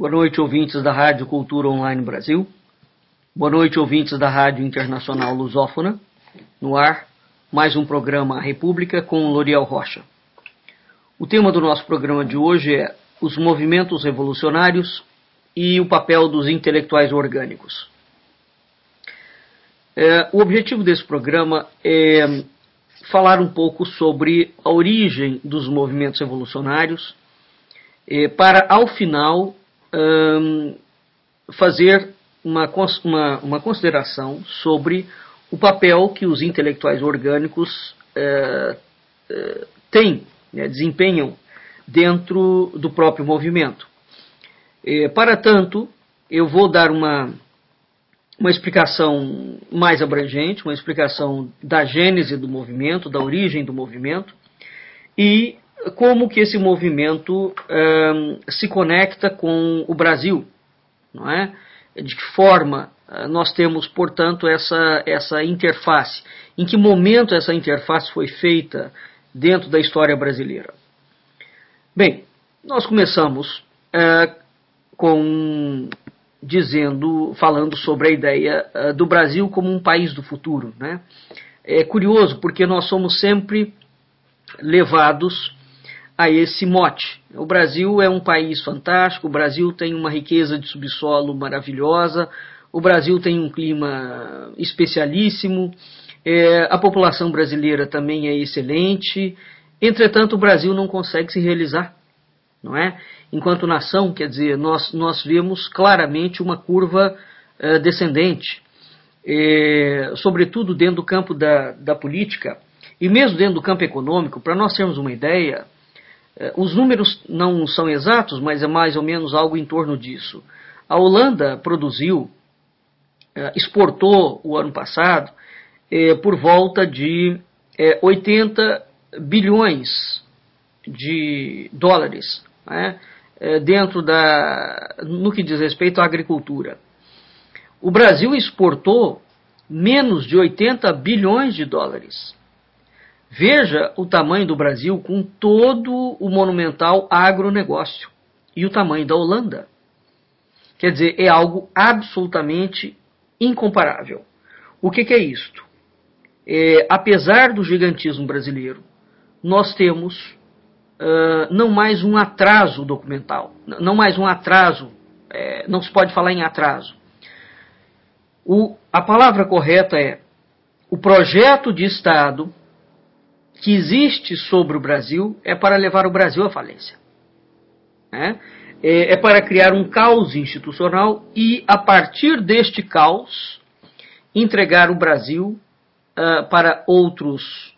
Boa noite, ouvintes da Rádio Cultura Online Brasil. Boa noite, ouvintes da Rádio Internacional Lusófona. No ar, mais um programa República com Loriel Rocha. O tema do nosso programa de hoje é os movimentos revolucionários e o papel dos intelectuais orgânicos. O objetivo desse programa é falar um pouco sobre a origem dos movimentos revolucionários, para, ao final, fazer uma consideração sobre o papel que os intelectuais orgânicos desempenham dentro do próprio movimento. Para tanto, eu vou dar uma explicação mais abrangente, uma explicação da gênese do movimento, da origem do movimento, e como que esse movimento se conecta com o Brasil, não é? De que forma nós temos, portanto, essa interface, em que momento essa interface foi feita dentro da história brasileira. Bem, nós começamos falando sobre a ideia do Brasil como um país do futuro, né? É curioso porque nós somos sempre levados a esse mote. O Brasil é um país fantástico, o Brasil tem uma riqueza de subsolo maravilhosa, o Brasil tem um clima especialíssimo, a população brasileira também é excelente, entretanto o Brasil não consegue se realizar, não é? Enquanto nação, quer dizer, nós vemos claramente uma curva descendente, sobretudo dentro do campo da política, e mesmo dentro do campo econômico. Para nós termos uma ideia, os números não são exatos, mas é mais ou menos algo em torno disso. A Holanda exportou o ano passado por volta de 80 bilhões de dólares, né, no que diz respeito à agricultura. O Brasil exportou menos de 80 bilhões de dólares. Veja o tamanho do Brasil com todo o monumental agronegócio e o tamanho da Holanda. Quer dizer, é algo absolutamente incomparável. O que é isto? Apesar do gigantismo brasileiro, nós temos não mais um atraso documental, não mais um atraso, não se pode falar em atraso. A palavra correta é o projeto de Estado que existe sobre o Brasil é para levar o Brasil à falência. É para criar um caos institucional e, a partir deste caos, entregar o Brasil para outros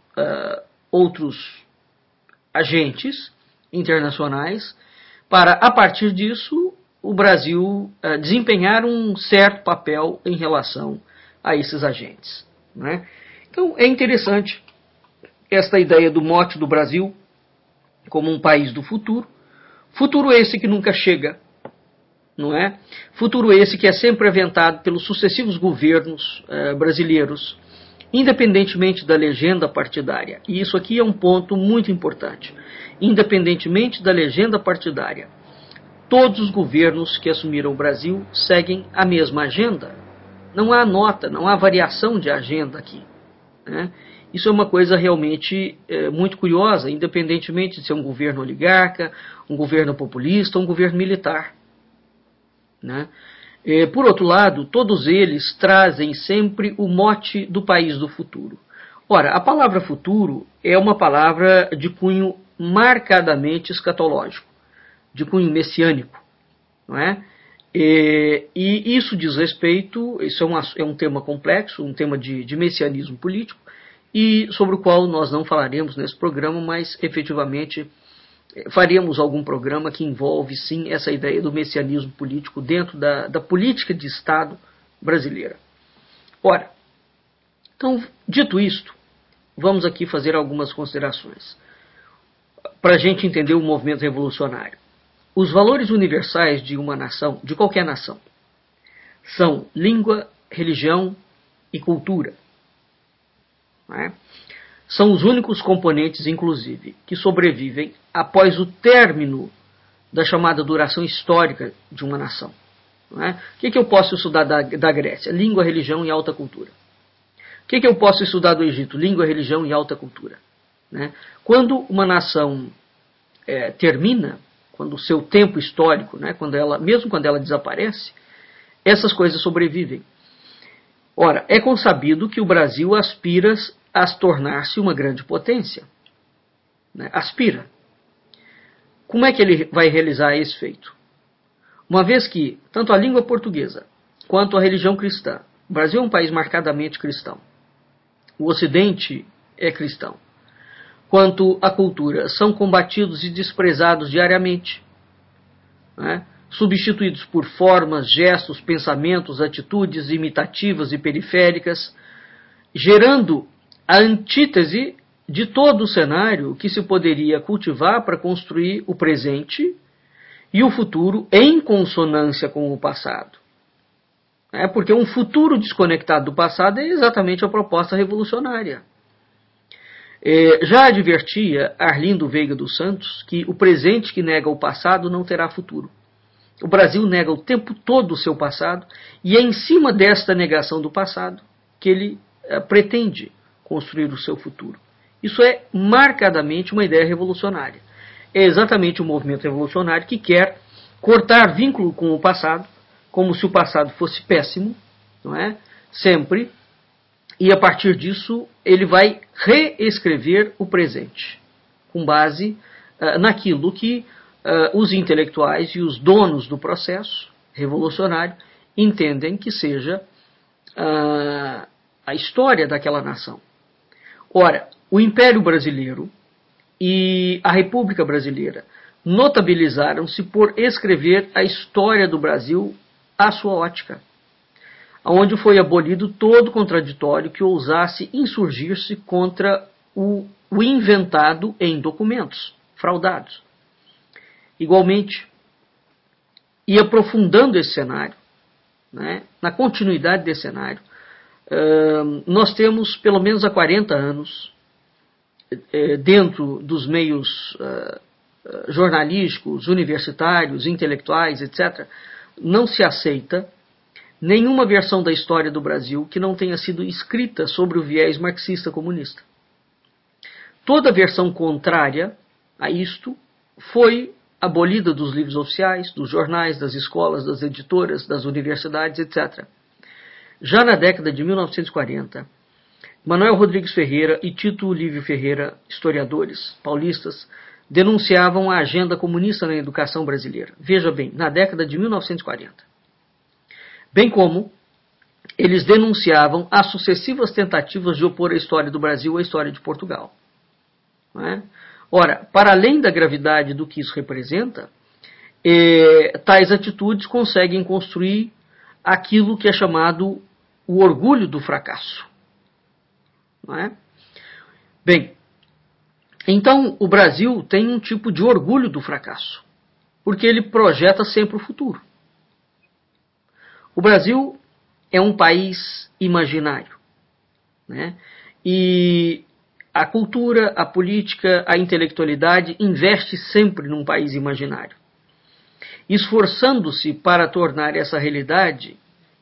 agentes internacionais, para, a partir disso, o Brasil desempenhar um certo papel em relação a esses agentes. Né? Então, é interessante esta ideia do mote do Brasil como um país do futuro. Futuro esse que nunca chega, não é? Futuro esse que é sempre aventado pelos sucessivos governos brasileiros, independentemente da legenda partidária. E isso aqui é um ponto muito importante. Independentemente da legenda partidária, todos os governos que assumiram o Brasil seguem a mesma agenda. Não há nota, não há variação de agenda aqui, né? Isso é uma coisa realmente muito curiosa, independentemente de ser um governo oligarca, um governo populista, um governo militar, né? Por outro lado, todos eles trazem sempre o mote do país do futuro. Ora, a palavra futuro é uma palavra de cunho marcadamente escatológico, de cunho messiânico, não é? E isso diz respeito, isso é um tema complexo, um tema de messianismo político, e sobre o qual nós não falaremos nesse programa, mas efetivamente faremos algum programa que envolve sim essa ideia do messianismo político dentro da política de Estado brasileira. Ora, então, dito isto, vamos aqui fazer algumas considerações para a gente entender o movimento revolucionário. Os valores universais de uma nação, de qualquer nação, são língua, religião e cultura. Não é? São os únicos componentes, inclusive, que sobrevivem após o término da chamada duração histórica de uma nação. Não é? O que eu posso estudar da Grécia? Língua, religião e alta cultura. O que eu posso estudar do Egito? Língua, religião e alta cultura. Né? Quando uma nação termina, quando o seu tempo histórico, né, mesmo quando ela desaparece, essas coisas sobrevivem. Ora, é consabido que o Brasil aspira a tornar-se uma grande potência. Né? Aspira. Como é que ele vai realizar esse feito? Uma vez que tanto a língua portuguesa quanto a religião cristã, o Brasil é um país marcadamente cristão, o Ocidente é cristão, quanto a cultura são combatidos e desprezados diariamente, né? Substituídos por formas, gestos, pensamentos, atitudes imitativas e periféricas, gerando a antítese de todo o cenário que se poderia cultivar para construir o presente e o futuro em consonância com o passado. Porque um futuro desconectado do passado é exatamente a proposta revolucionária. Já advertia Arlindo Veiga dos Santos que o presente que nega o passado não terá futuro. O Brasil nega o tempo todo o seu passado e é em cima desta negação do passado que ele pretende construir o seu futuro. Isso é marcadamente uma ideia revolucionária. É exatamente o movimento revolucionário que quer cortar vínculo com o passado, como se o passado fosse péssimo, não é? Sempre, e a partir disso ele vai reescrever o presente, com base naquilo que os intelectuais e os donos do processo revolucionário entendem que seja a história daquela nação. Ora, o Império Brasileiro e a República Brasileira notabilizaram-se por escrever a história do Brasil à sua ótica, onde foi abolido todo contraditório que ousasse insurgir-se contra o inventado em documentos fraudados. Igualmente, e aprofundando esse cenário, né, na continuidade desse cenário, nós temos, pelo menos há 40 anos, dentro dos meios jornalísticos, universitários, intelectuais, etc., não se aceita nenhuma versão da história do Brasil que não tenha sido escrita sobre o viés marxista-comunista. Toda versão contrária a isto foi abolida dos livros oficiais, dos jornais, das escolas, das editoras, das universidades, etc. Já na década de 1940, Manuel Rodrigues Ferreira e Tito Livio Ferreira, historiadores paulistas, denunciavam a agenda comunista na educação brasileira. Veja bem, na década de 1940. Bem como eles denunciavam as sucessivas tentativas de opor a história do Brasil à história de Portugal. Não é? Ora, para além da gravidade do que isso representa, tais atitudes conseguem construir aquilo que é chamado o orgulho do fracasso. Não é? Bem, então o Brasil tem um tipo de orgulho do fracasso, porque ele projeta sempre o futuro. O Brasil é um país imaginário, né? E a cultura, a política, a intelectualidade investe sempre num país imaginário, esforçando-se para tornar essa realidade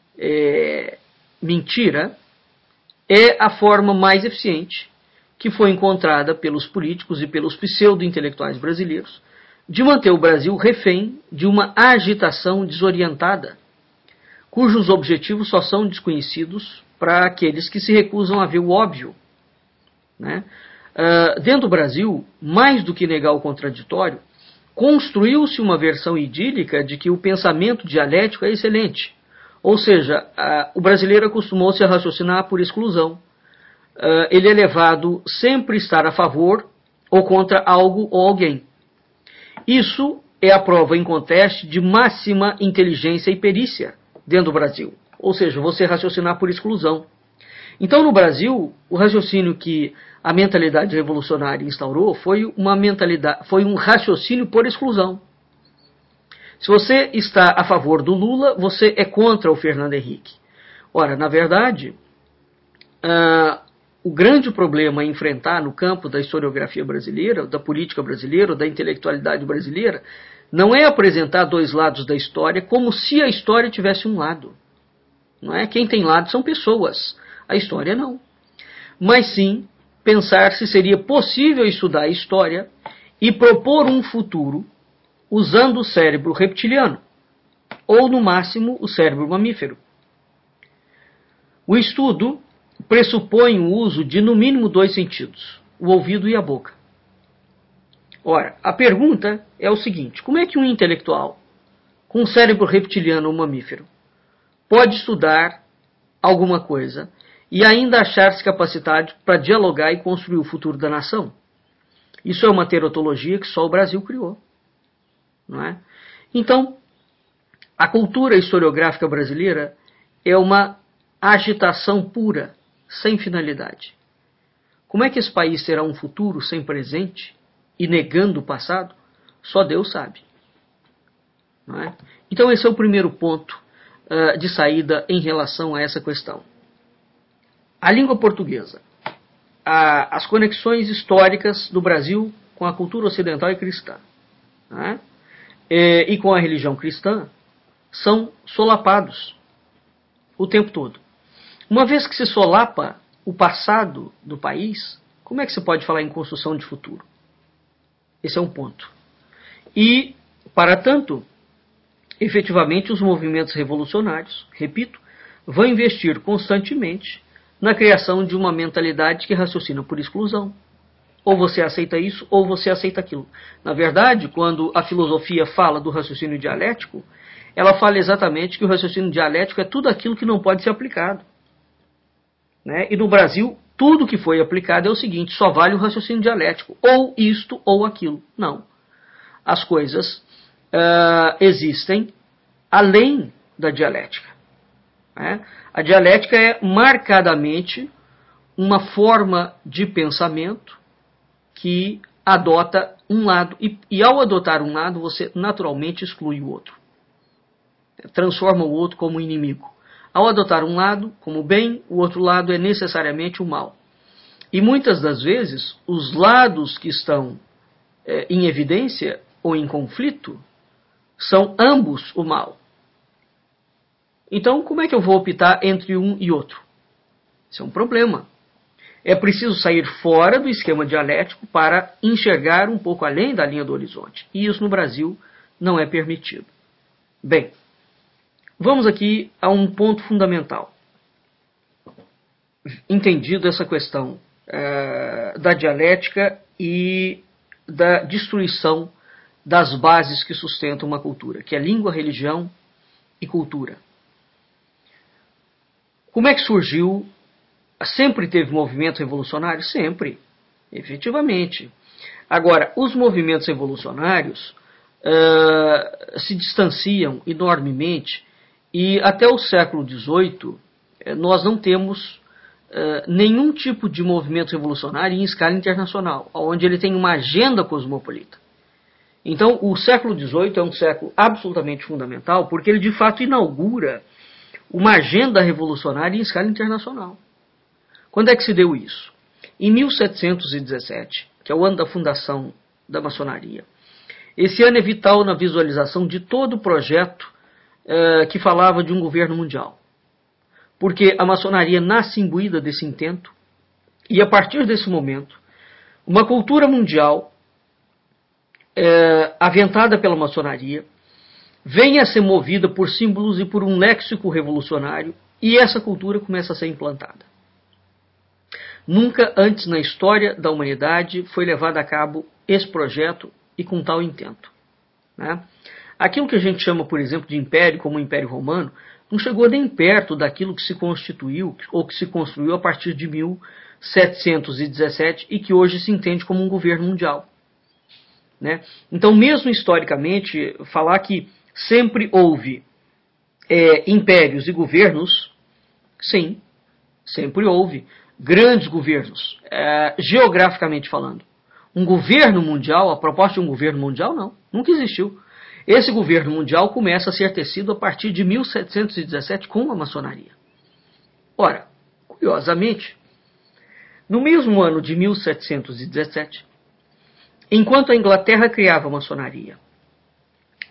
mentira, é a forma mais eficiente que foi encontrada pelos políticos e pelos pseudo-intelectuais brasileiros de manter o Brasil refém de uma agitação desorientada, cujos objetivos só são desconhecidos para aqueles que se recusam a ver o óbvio. Né? Dentro do Brasil, mais do que negar o contraditório, construiu-se uma versão idílica de que o pensamento dialético é excelente. Ou seja, o brasileiro acostumou-se a raciocinar por exclusão. Ele é levado sempre a estar a favor ou contra algo ou alguém. Isso é a prova inconteste de máxima inteligência e perícia dentro do Brasil. Ou seja, você raciocinar por exclusão. Então, no Brasil, o raciocínio que a mentalidade revolucionária instaurou foi um raciocínio por exclusão. Se você está a favor do Lula, você é contra o Fernando Henrique. Ora, na verdade, o grande problema a enfrentar no campo da historiografia brasileira, da política brasileira, da intelectualidade brasileira, não é apresentar dois lados da história como se a história tivesse um lado. Não é? Quem tem lado são pessoas, a história não. Mas sim pensar se seria possível estudar a história e propor um futuro usando o cérebro reptiliano, ou no máximo o cérebro mamífero. O estudo pressupõe o uso de no mínimo dois sentidos, o ouvido e a boca. Ora, a pergunta é o seguinte: como é que um intelectual com um cérebro reptiliano ou mamífero pode estudar alguma coisa e ainda achar-se capacitado para dialogar e construir o futuro da nação? Isso é uma terotologia que só o Brasil criou, não é? Então, a cultura historiográfica brasileira é uma agitação pura, sem finalidade. Como é que esse país terá um futuro sem presente e negando o passado? Só Deus sabe. Não é? Então esse é o primeiro ponto de saída em relação a essa questão. A língua portuguesa. As conexões históricas do Brasil com a cultura ocidental e cristã, né? E com a religião cristã são solapados o tempo todo. Uma vez que se solapa o passado do país, como é que se pode falar em construção de futuro? Esse é um ponto. E, para tanto, efetivamente os movimentos revolucionários, repito, vão investir constantemente na criação de uma mentalidade que raciocina por exclusão. Ou você aceita isso, ou você aceita aquilo. Na verdade, quando a filosofia fala do raciocínio dialético, ela fala exatamente que o raciocínio dialético é tudo aquilo que não pode ser aplicado. Né? E no Brasil, tudo que foi aplicado é o seguinte: só vale o raciocínio dialético. Ou isto, ou aquilo. Não. As coisas existem além da dialética. Né? A dialética é marcadamente uma forma de pensamento que adota um lado, e ao adotar um lado, você naturalmente exclui o outro. Transforma o outro como inimigo. Ao adotar um lado como bem, o outro lado é necessariamente o mal. E muitas das vezes, os lados que estão em evidência ou em conflito são ambos o mal. Então, como é que eu vou optar entre um e outro? Isso é um problema. É preciso sair fora do esquema dialético para enxergar um pouco além da linha do horizonte. E isso no Brasil não é permitido. Bem, vamos aqui a um ponto fundamental. Entendido essa questão da dialética e da destruição das bases que sustentam uma cultura, que é língua, religião e cultura. Como é que surgiu? Sempre teve movimento revolucionário? Sempre, efetivamente. Agora, os movimentos revolucionários se distanciam enormemente e até o século XVIII nós não temos nenhum tipo de movimento revolucionário em escala internacional, onde ele tem uma agenda cosmopolita. Então, o século XVIII é um século absolutamente fundamental porque ele de fato inaugura uma agenda revolucionária em escala internacional. Quando é que se deu isso? Em 1717, que é o ano da fundação da maçonaria. Esse ano é vital na visualização de todo o projeto que falava de um governo mundial. Porque a maçonaria nasce imbuída desse intento, e a partir desse momento, uma cultura mundial aventada pela maçonaria vem a ser movida por símbolos e por um léxico revolucionário, e essa cultura começa a ser implantada. Nunca antes na história da humanidade foi levado a cabo esse projeto e com tal intento. Né? Aquilo que a gente chama, por exemplo, de império, como o Império Romano, não chegou nem perto daquilo que se constituiu ou que se construiu a partir de 1717 e que hoje se entende como um governo mundial. Né? Então, mesmo historicamente, falar que sempre houve impérios e governos, sim, sempre houve grandes governos, geograficamente falando. Um governo mundial, a proposta de um governo mundial, não, nunca existiu. Esse governo mundial começa a ser tecido a partir de 1717 com a maçonaria. Ora, curiosamente, no mesmo ano de 1717, enquanto a Inglaterra criava a maçonaria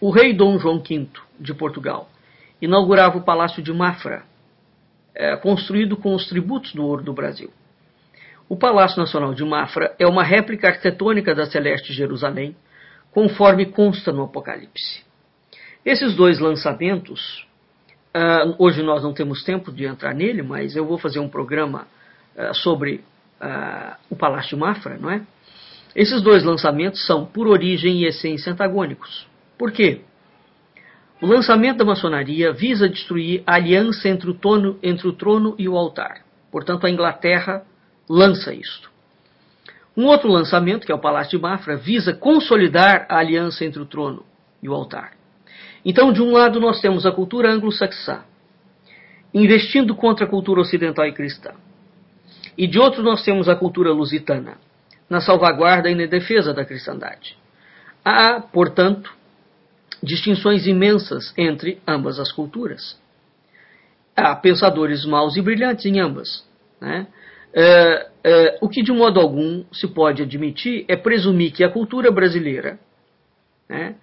o rei Dom João V de Portugal inaugurava o Palácio de Mafra, construído com os tributos do ouro do Brasil. O Palácio Nacional de Mafra é uma réplica arquitetônica da Celeste Jerusalém, conforme consta no Apocalipse. Esses dois lançamentos, hoje nós não temos tempo de entrar nele, mas eu vou fazer um programa sobre o Palácio de Mafra, não é? Esses dois lançamentos são, por origem e essência, antagônicos. Por quê? O lançamento da maçonaria visa destruir a aliança entre o trono e o altar. Portanto, a Inglaterra lança isto. Um outro lançamento, que é o Palácio de Mafra, visa consolidar a aliança entre o trono e o altar. Então, de um lado, nós temos a cultura anglo-saxã, investindo contra a cultura ocidental e cristã. E de outro, nós temos a cultura lusitana, na salvaguarda e na defesa da cristandade. Há, portanto, distinções imensas entre ambas as culturas. Há pensadores maus e brilhantes em ambas, né? O que de modo algum se pode admitir é presumir que a cultura brasileira, né,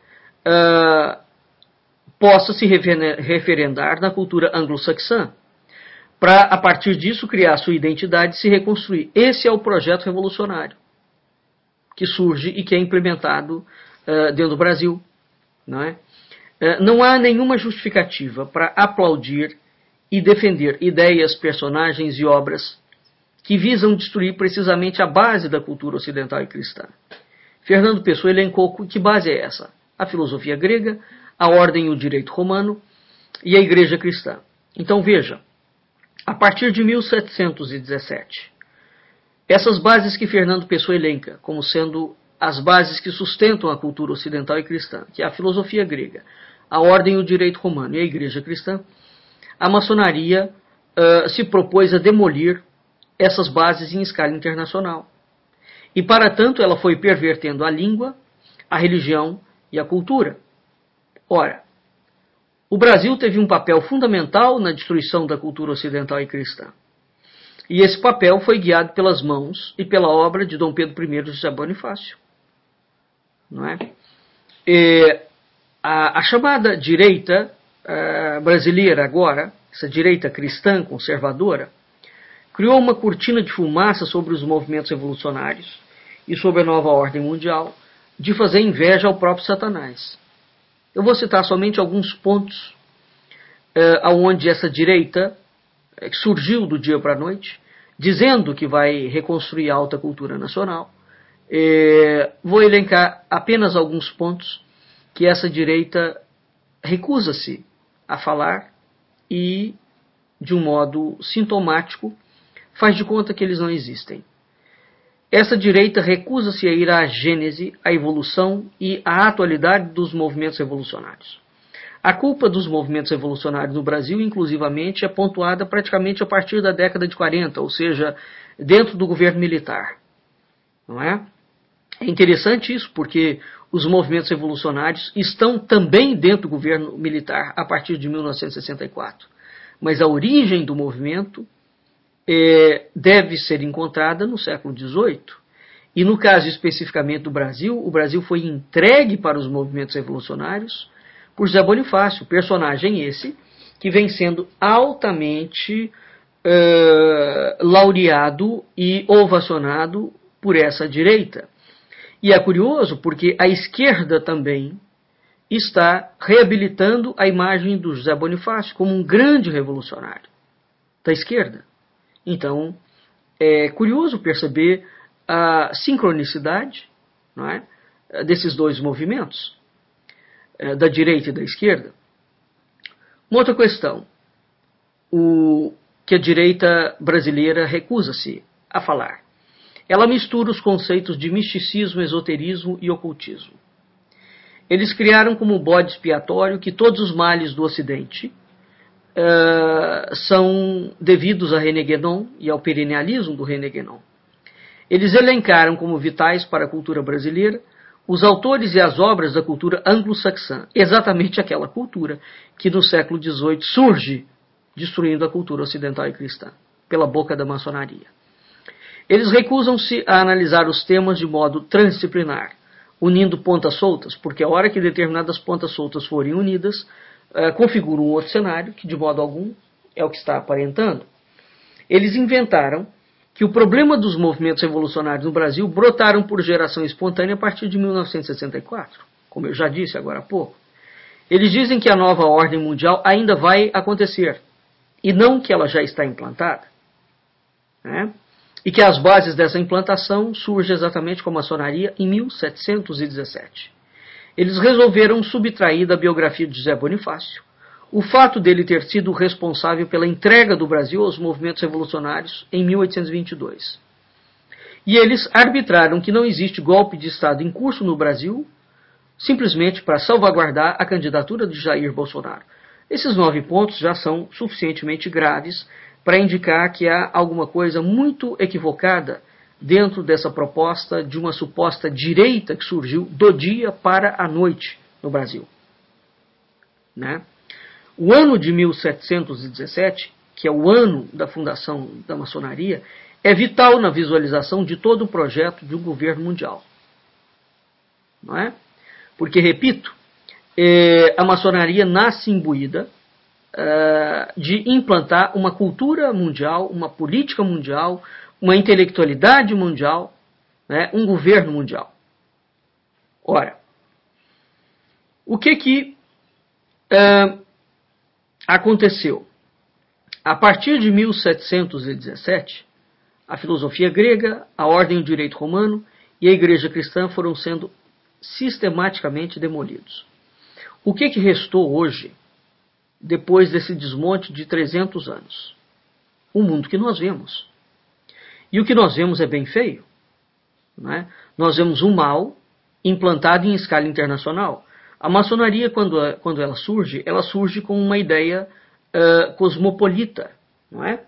possa se referendar na cultura anglo-saxã, para, a partir disso, criar sua identidade e se reconstruir. Esse é o projeto revolucionário que surge e que é implementado dentro do Brasil. Não é? Não há nenhuma justificativa para aplaudir e defender ideias, personagens e obras que visam destruir precisamente a base da cultura ocidental e cristã. Fernando Pessoa elencou que base é essa? A filosofia grega, a ordem e o direito romano e a igreja cristã. Então veja, a partir de 1717, essas bases que Fernando Pessoa elenca como sendo as bases que sustentam a cultura ocidental e cristã, que é a filosofia grega, a ordem e o direito romano e a igreja cristã, a maçonaria se propôs a demolir essas bases em escala internacional. E, para tanto, ela foi pervertendo a língua, a religião e a cultura. Ora, o Brasil teve um papel fundamental na destruição da cultura ocidental e cristã. E esse papel foi guiado pelas mãos e pela obra de Dom Pedro I de José Bonifácio. Não é? A chamada direita brasileira agora, essa direita cristã conservadora, criou uma cortina de fumaça sobre os movimentos revolucionários e sobre a nova ordem mundial, de fazer inveja ao próprio Satanás. Eu vou citar somente alguns pontos onde essa direita surgiu do dia para a noite, dizendo que vai reconstruir a alta cultura nacional. Vou elencar apenas alguns pontos que essa direita recusa-se a falar e, de um modo sintomático, faz de conta que eles não existem. Essa direita recusa-se a ir à gênese, à evolução e à atualidade dos movimentos revolucionários. A culpa dos movimentos revolucionários no Brasil, inclusivamente, é pontuada praticamente a partir da década de 40, ou seja, dentro do governo militar. Não é? É interessante isso, porque os movimentos revolucionários estão também dentro do governo militar a partir de 1964. Mas a origem do movimento deve ser encontrada no século XVIII. E no caso especificamente do Brasil, o Brasil foi entregue para os movimentos revolucionários por José Bonifácio, personagem esse que vem sendo altamente laureado e ovacionado por essa direita. E é curioso porque a esquerda também está reabilitando a imagem do José Bonifácio como um grande revolucionário da esquerda. Então, é curioso perceber a sincronicidade, não é, desses dois movimentos, da direita e da esquerda. Uma outra questão, que a direita brasileira recusa-se a falar. Ela mistura os conceitos de misticismo, esoterismo e ocultismo. Eles criaram como bode expiatório que todos os males do Ocidente são devidos a René Guénon e ao perennialismo do René Guénon. Eles elencaram como vitais para a cultura brasileira os autores e as obras da cultura anglo-saxã, exatamente aquela cultura que no século XVIII surge destruindo a cultura ocidental e cristã, pela boca da maçonaria. Eles recusam-se a analisar os temas de modo transdisciplinar, unindo pontas soltas, porque a hora que determinadas pontas soltas forem unidas, configura um outro cenário, que de modo algum é o que está aparentando. Eles inventaram que o problema dos movimentos revolucionários no Brasil brotaram por geração espontânea a partir de 1964, como eu já disse agora há pouco. Eles dizem que a nova ordem mundial ainda vai acontecer, e não que ela já está implantada, né? E que as bases dessa implantação surgem exatamente com a maçonaria em 1717. Eles resolveram subtrair da biografia de José Bonifácio o fato dele ter sido responsável pela entrega do Brasil aos movimentos revolucionários em 1822. E eles arbitraram que não existe golpe de Estado em curso no Brasil, simplesmente para salvaguardar a candidatura de Jair Bolsonaro. Esses 9 pontos já são suficientemente graves para indicar que há alguma coisa muito equivocada dentro dessa proposta de uma suposta direita que surgiu do dia para a noite no Brasil, né? O ano de 1717, que é o ano da fundação da maçonaria, é vital na visualização de todo o projeto de um governo mundial, não é? Porque, repito, a maçonaria nasce imbuída de implantar uma cultura mundial, uma política mundial, uma intelectualidade mundial, né, um governo mundial. Ora, o que aconteceu? A partir de 1717, a filosofia grega, a ordem e o direito romano e a igreja cristã foram sendo sistematicamente demolidos. O que restou hoje, depois desse desmonte de 300 anos? O mundo que nós vemos. E o que nós vemos é bem feio, não é? Nós vemos um mal implantado em escala internacional. A maçonaria, quando ela surge com uma ideia cosmopolita, não é?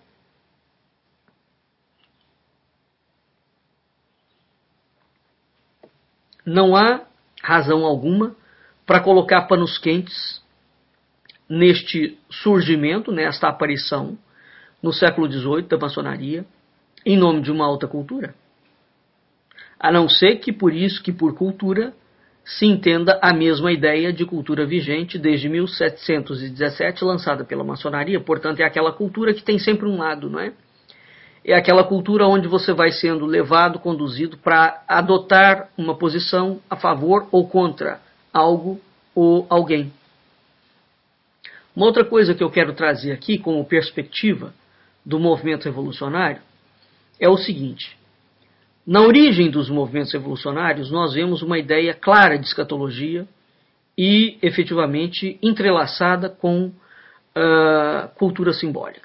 Não há razão alguma para colocar panos quentes neste surgimento, nesta aparição no século XVIII da maçonaria, em nome de uma alta cultura. A não ser que por isso, que por cultura, se entenda a mesma ideia de cultura vigente desde 1717, lançada pela maçonaria. Portanto, é aquela cultura que tem sempre um lado, não é? É aquela cultura onde você vai sendo levado, conduzido para adotar uma posição a favor ou contra algo ou alguém. Uma outra coisa que eu quero trazer aqui como perspectiva do movimento revolucionário é o seguinte: na origem dos movimentos revolucionários nós vemos uma ideia clara de escatologia e efetivamente entrelaçada com cultura simbólica.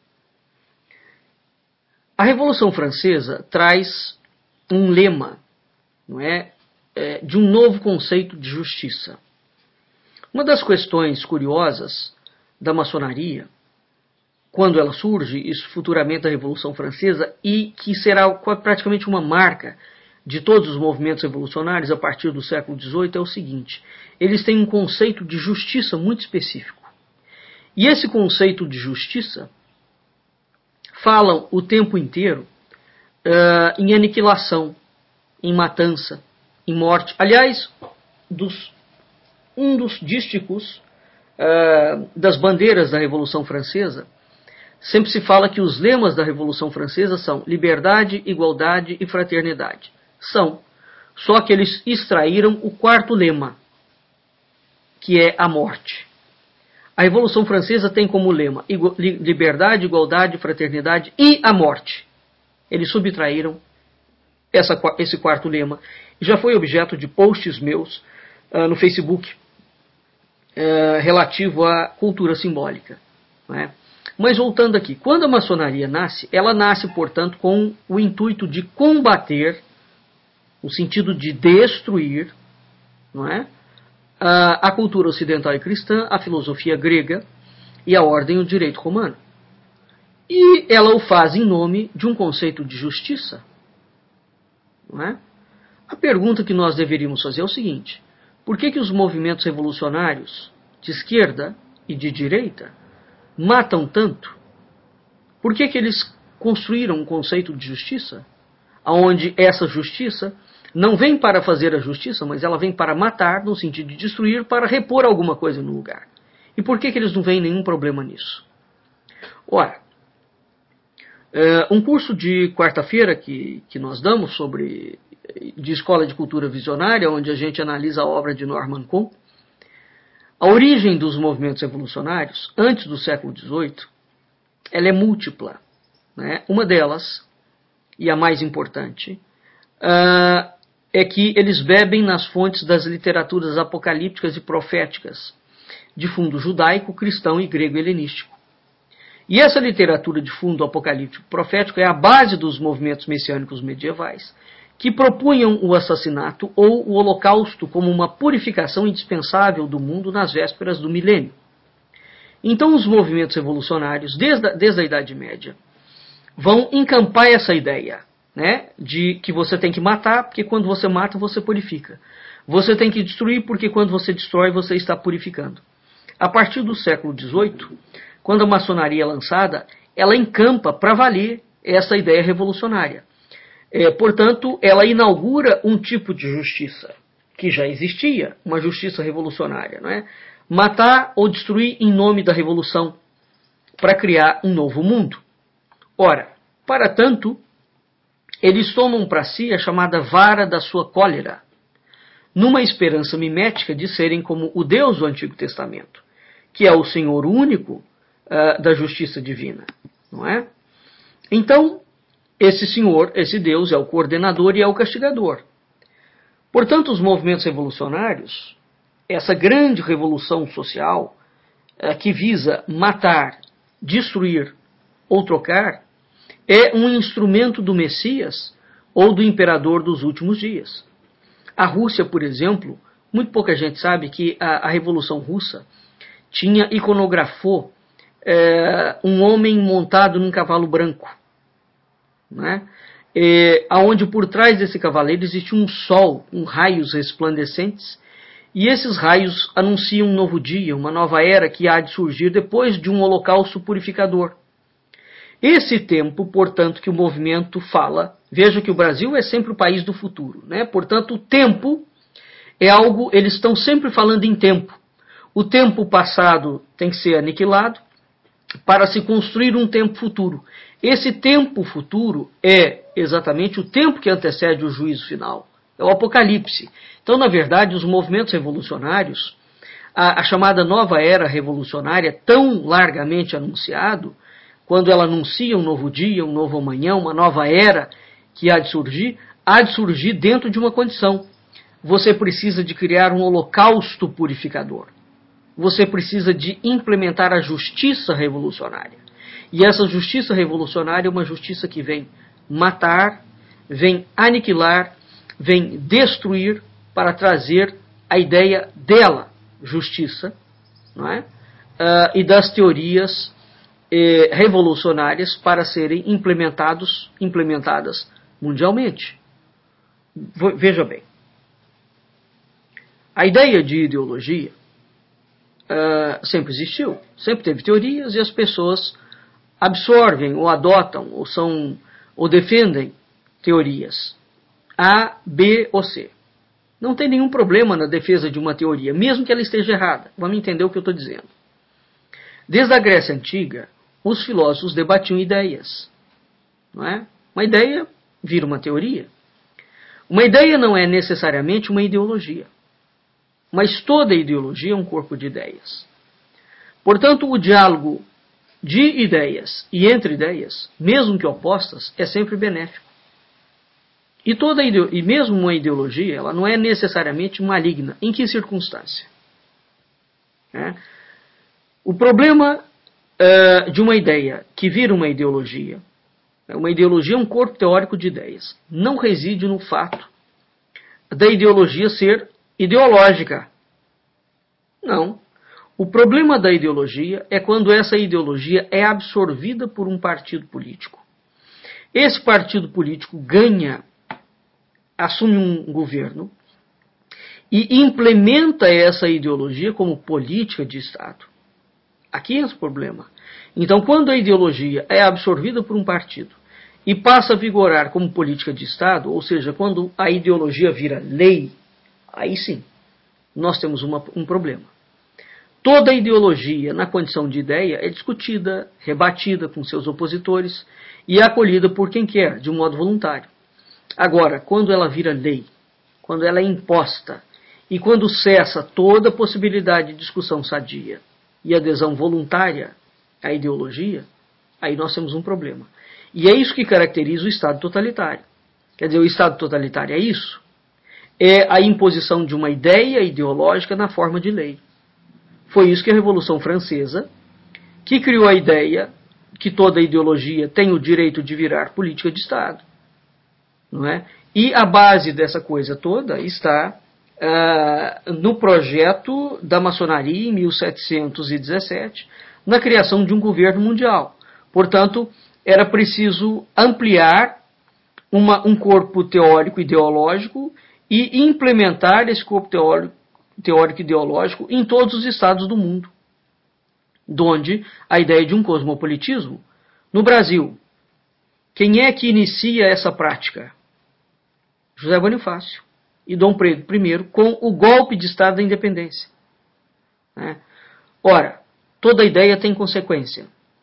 A Revolução Francesa traz um lema, não é, de um novo conceito de justiça. Uma das questões curiosas da maçonaria, quando ela surge, isso futuramente da Revolução Francesa, e que será praticamente uma marca de todos os movimentos revolucionários a partir do século XVIII, é o seguinte: eles têm um conceito de justiça muito específico. E esse conceito de justiça falam o tempo inteiro em aniquilação, em matança, em morte. Aliás, um dos dísticos das bandeiras da Revolução Francesa, sempre se fala que os lemas da Revolução Francesa são liberdade, igualdade e fraternidade. São. Só que eles extraíram o quarto lema, que é a morte. A Revolução Francesa tem como lema liberdade, igualdade, fraternidade e a morte. Eles subtraíram esse quarto lema. Já foi objeto de posts meus no Facebook relativo à cultura simbólica, não é? Mas voltando aqui, quando a maçonaria nasce, ela nasce, portanto, com o intuito de combater, no sentido de destruir, não é, a cultura ocidental e cristã, a filosofia grega e a ordem e o direito romano. E ela o faz em nome de um conceito de justiça, não é? A pergunta que nós deveríamos fazer é o seguinte: por que os movimentos revolucionários de esquerda e de direita matam tanto? Por que eles construíram um conceito de justiça, onde essa justiça não vem para fazer a justiça, mas ela vem para matar, no sentido de destruir, para repor alguma coisa no lugar. E por que eles não veem nenhum problema nisso? Ora, um curso de quarta-feira que nós damos de Escola de Cultura Visionária, onde a gente analisa a obra de Norman Cohn, a origem dos movimentos revolucionários, antes do século XVIII, ela é múltipla, né? Uma delas, e a mais importante, é que eles bebem nas fontes das literaturas apocalípticas e proféticas, de fundo judaico, cristão e grego-helenístico. E essa literatura de fundo apocalíptico e profético é a base dos movimentos messiânicos medievais, que propunham o assassinato ou o holocausto como uma purificação indispensável do mundo nas vésperas do milênio. Então os movimentos revolucionários, desde a Idade Média, vão encampar essa ideia, né, de que você tem que matar, porque quando você mata, você purifica. Você tem que destruir, porque quando você destrói, você está purificando. A partir do século XVIII, quando a maçonaria é lançada, ela encampa para valer essa ideia revolucionária. Portanto, ela inaugura um tipo de justiça que já existia, uma justiça revolucionária, não é? Matar ou destruir em nome da revolução para criar um novo mundo. Ora, para tanto, eles tomam para si a chamada vara da sua cólera, numa esperança mimética de serem como o Deus do Antigo Testamento, que é o Senhor único da justiça divina, não é? Então, esse Senhor, esse Deus, é o coordenador e é o castigador. Portanto, os movimentos revolucionários, essa grande revolução social que visa matar, destruir ou trocar, é um instrumento do Messias ou do imperador dos últimos dias. A Rússia, por exemplo, muito pouca gente sabe que a Revolução Russa iconografou um homem montado num cavalo branco, né? Onde por trás desse cavaleiro existe um sol, raios resplandecentes, e esses raios anunciam um novo dia, uma nova era que há de surgir depois de um holocausto purificador. Esse tempo, portanto, que o movimento fala, veja que o Brasil é sempre o país do futuro, né? Portanto, o tempo é algo, eles estão sempre falando em tempo. O tempo passado tem que ser aniquilado para se construir um tempo futuro. Esse tempo futuro é exatamente o tempo que antecede o juízo final, é o Apocalipse. Então, na verdade, os movimentos revolucionários, a chamada nova era revolucionária, tão largamente anunciado, quando ela anuncia um novo dia, um novo amanhã, uma nova era que há de surgir dentro de uma condição. Você precisa de criar um holocausto purificador. Você precisa de implementar a justiça revolucionária. E essa justiça revolucionária é uma justiça que vem matar, vem aniquilar, vem destruir para trazer a ideia dela, justiça, não é? E das teorias revolucionárias para serem implementadas mundialmente. Veja bem, a ideia de ideologia sempre existiu, sempre teve teorias e as pessoas absorvem ou adotam ou defendem teorias A, B ou C. Não tem nenhum problema na defesa de uma teoria, mesmo que ela esteja errada. Vamos entender o que eu estou dizendo. Desde a Grécia Antiga, os filósofos debatiam ideias, não é? Uma ideia vira uma teoria. Uma ideia não é necessariamente uma ideologia, mas toda ideologia é um corpo de ideias. Portanto, o diálogo de ideias e entre ideias, mesmo que opostas, é sempre benéfico. E mesmo uma ideologia, ela não é necessariamente maligna. Em que circunstância? O problema de uma ideia que vira uma ideologia é um corpo teórico de ideias, não reside no fato da ideologia ser ideológica. Não. O problema da ideologia é quando essa ideologia é absorvida por um partido político. Esse partido político assume um governo e implementa essa ideologia como política de Estado. Aqui é esse o problema. Então, quando a ideologia é absorvida por um partido e passa a vigorar como política de Estado, ou seja, quando a ideologia vira lei, aí sim, nós temos um problema. Toda ideologia, na condição de ideia, é discutida, rebatida com seus opositores e acolhida por quem quer, de um modo voluntário. Agora, quando ela vira lei, quando ela é imposta e quando cessa toda possibilidade de discussão sadia e adesão voluntária à ideologia, aí nós temos um problema. E é isso que caracteriza o Estado totalitário. Quer dizer, o Estado totalitário é isso. É a imposição de uma ideia ideológica na forma de lei. Foi isso que a Revolução Francesa, que criou a ideia que toda ideologia tem o direito de virar política de Estado. Não é? E a base dessa coisa toda está no projeto da maçonaria em 1717, na criação de um governo mundial. Portanto, era preciso ampliar um corpo teórico ideológico e implementar esse corpo teórico ideológico em todos os estados do mundo, donde a ideia de um cosmopolitismo. No Brasil, quem é que inicia essa prática? José Bonifácio e Dom Pedro I, com o golpe de Estado da Independência. Né? Ora, toda ideia tem consequência.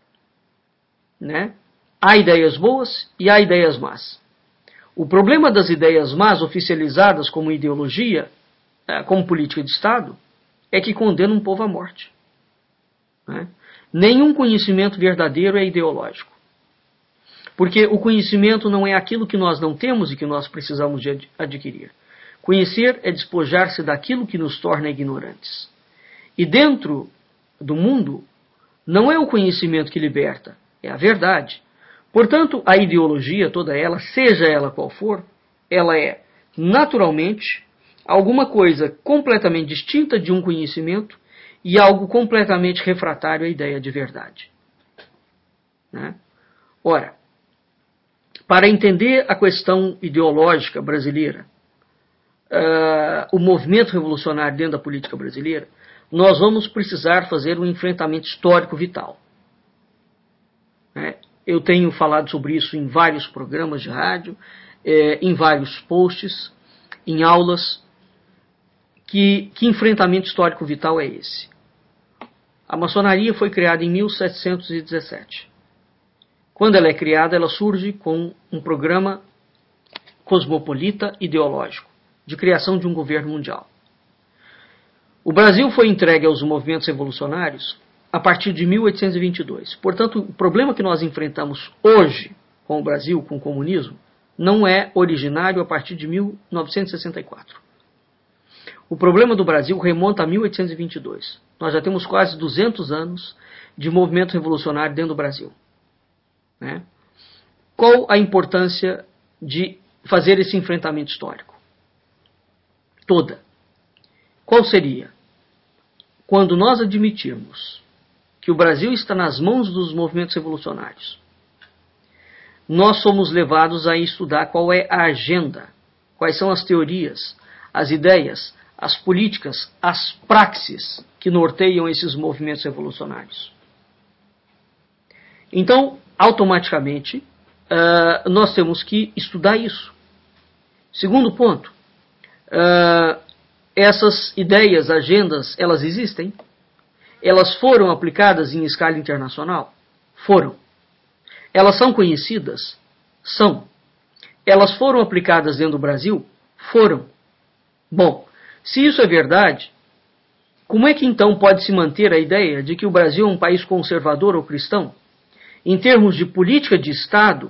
Né? Há ideias boas e há ideias más. O problema das ideias más oficializadas como ideologia, como política de Estado, é que condenam um povo à morte. Né? Nenhum conhecimento verdadeiro é ideológico. Porque o conhecimento não é aquilo que nós não temos e que nós precisamos de adquirir. Conhecer é despojar-se daquilo que nos torna ignorantes. E dentro do mundo, não é o conhecimento que liberta, é a verdade. Portanto, a ideologia, toda ela, seja ela qual for, ela é, naturalmente, alguma coisa completamente distinta de um conhecimento e algo completamente refratário à ideia de verdade. Né? Ora, para entender a questão ideológica brasileira, o movimento revolucionário dentro da política brasileira, nós vamos precisar fazer um enfrentamento histórico vital. Eu tenho falado sobre isso em vários programas de rádio, em vários posts, em aulas. Que enfrentamento histórico vital é esse? A maçonaria foi criada em 1717. Quando ela é criada, ela surge com um programa cosmopolita ideológico, de criação de um governo mundial. O Brasil foi entregue aos movimentos revolucionários a partir de 1822. Portanto, o problema que nós enfrentamos hoje com o Brasil, com o comunismo, não é originário a partir de 1964. O problema do Brasil remonta a 1822. Nós já temos quase 200 anos de movimento revolucionário dentro do Brasil. Né? Qual a importância de fazer esse enfrentamento histórico? Toda. Qual seria? Quando nós admitirmos que o Brasil está nas mãos dos movimentos revolucionários, nós somos levados a estudar qual é a agenda, quais são as teorias, as ideias, as políticas, as praxes que norteiam esses movimentos revolucionários. Então, automaticamente, nós temos que estudar isso. Segundo ponto, essas ideias, agendas, elas existem? Elas foram aplicadas em escala internacional? Foram. Elas são conhecidas? São. Elas foram aplicadas dentro do Brasil? Foram. Bom, se isso é verdade, como é que então pode se manter a ideia de que o Brasil é um país conservador ou cristão? Em termos de política de Estado,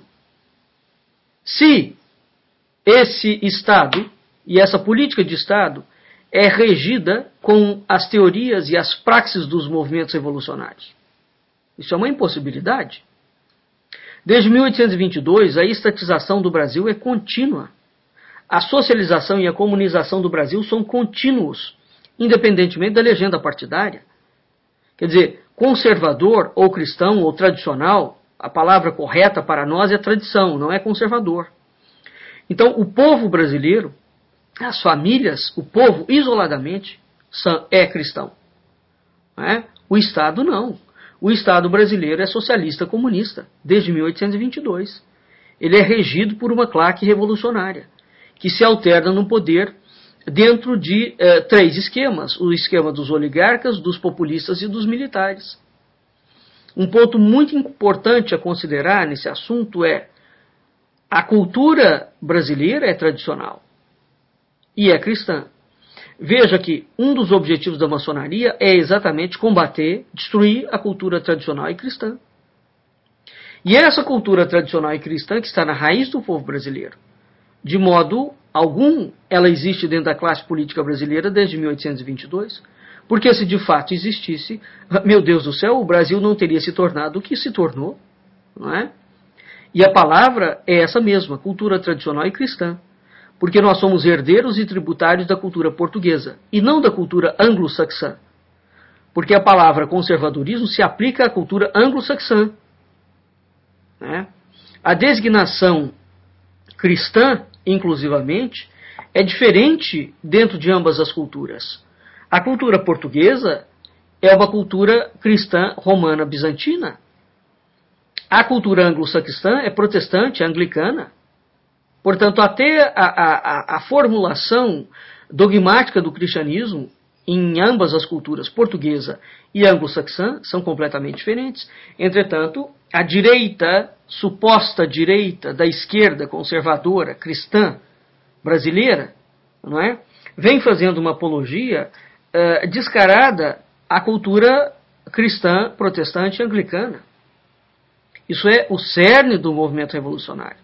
se esse Estado e essa política de Estado é regida com as teorias e as praxes dos movimentos revolucionários. Isso é uma impossibilidade. Desde 1822, a estatização do Brasil é contínua. A socialização e a comunização do Brasil são contínuos, independentemente da legenda partidária. Quer dizer, conservador ou cristão ou tradicional, a palavra correta para nós é tradição, não é conservador. Então, o povo brasileiro, as famílias, o povo isoladamente é cristão. O Estado não. O Estado brasileiro é socialista comunista, desde 1822. ele é regido por uma claque revolucionária, que se alterna no poder dentro de três esquemas: o esquema dos oligarcas, dos populistas e dos militares. Um ponto muito importante a considerar nesse assunto é: a cultura brasileira é tradicional e é cristã. Veja que um dos objetivos da maçonaria é exatamente combater, destruir a cultura tradicional e cristã. E é essa cultura tradicional e cristã que está na raiz do povo brasileiro. De modo algum, ela existe dentro da classe política brasileira desde 1822, porque se de fato existisse, meu Deus do céu, o Brasil não teria se tornado o que se tornou, não é? E a palavra é essa mesma, cultura tradicional e cristã, porque nós somos herdeiros e tributários da cultura portuguesa, e não da cultura anglo-saxã, porque a palavra conservadorismo se aplica à cultura anglo-saxã, né? A designação cristã, inclusivamente, é diferente dentro de ambas as culturas. A cultura portuguesa é uma cultura cristã romana bizantina. A cultura anglo-saxã é protestante, anglicana. Portanto, até a formulação dogmática do cristianismo em ambas as culturas, portuguesa e anglo-saxã, são completamente diferentes. Entretanto, a direita, suposta direita da esquerda conservadora cristã brasileira, não é? Vem fazendo uma apologia descarada à cultura cristã protestante anglicana. Isso é o cerne do movimento revolucionário.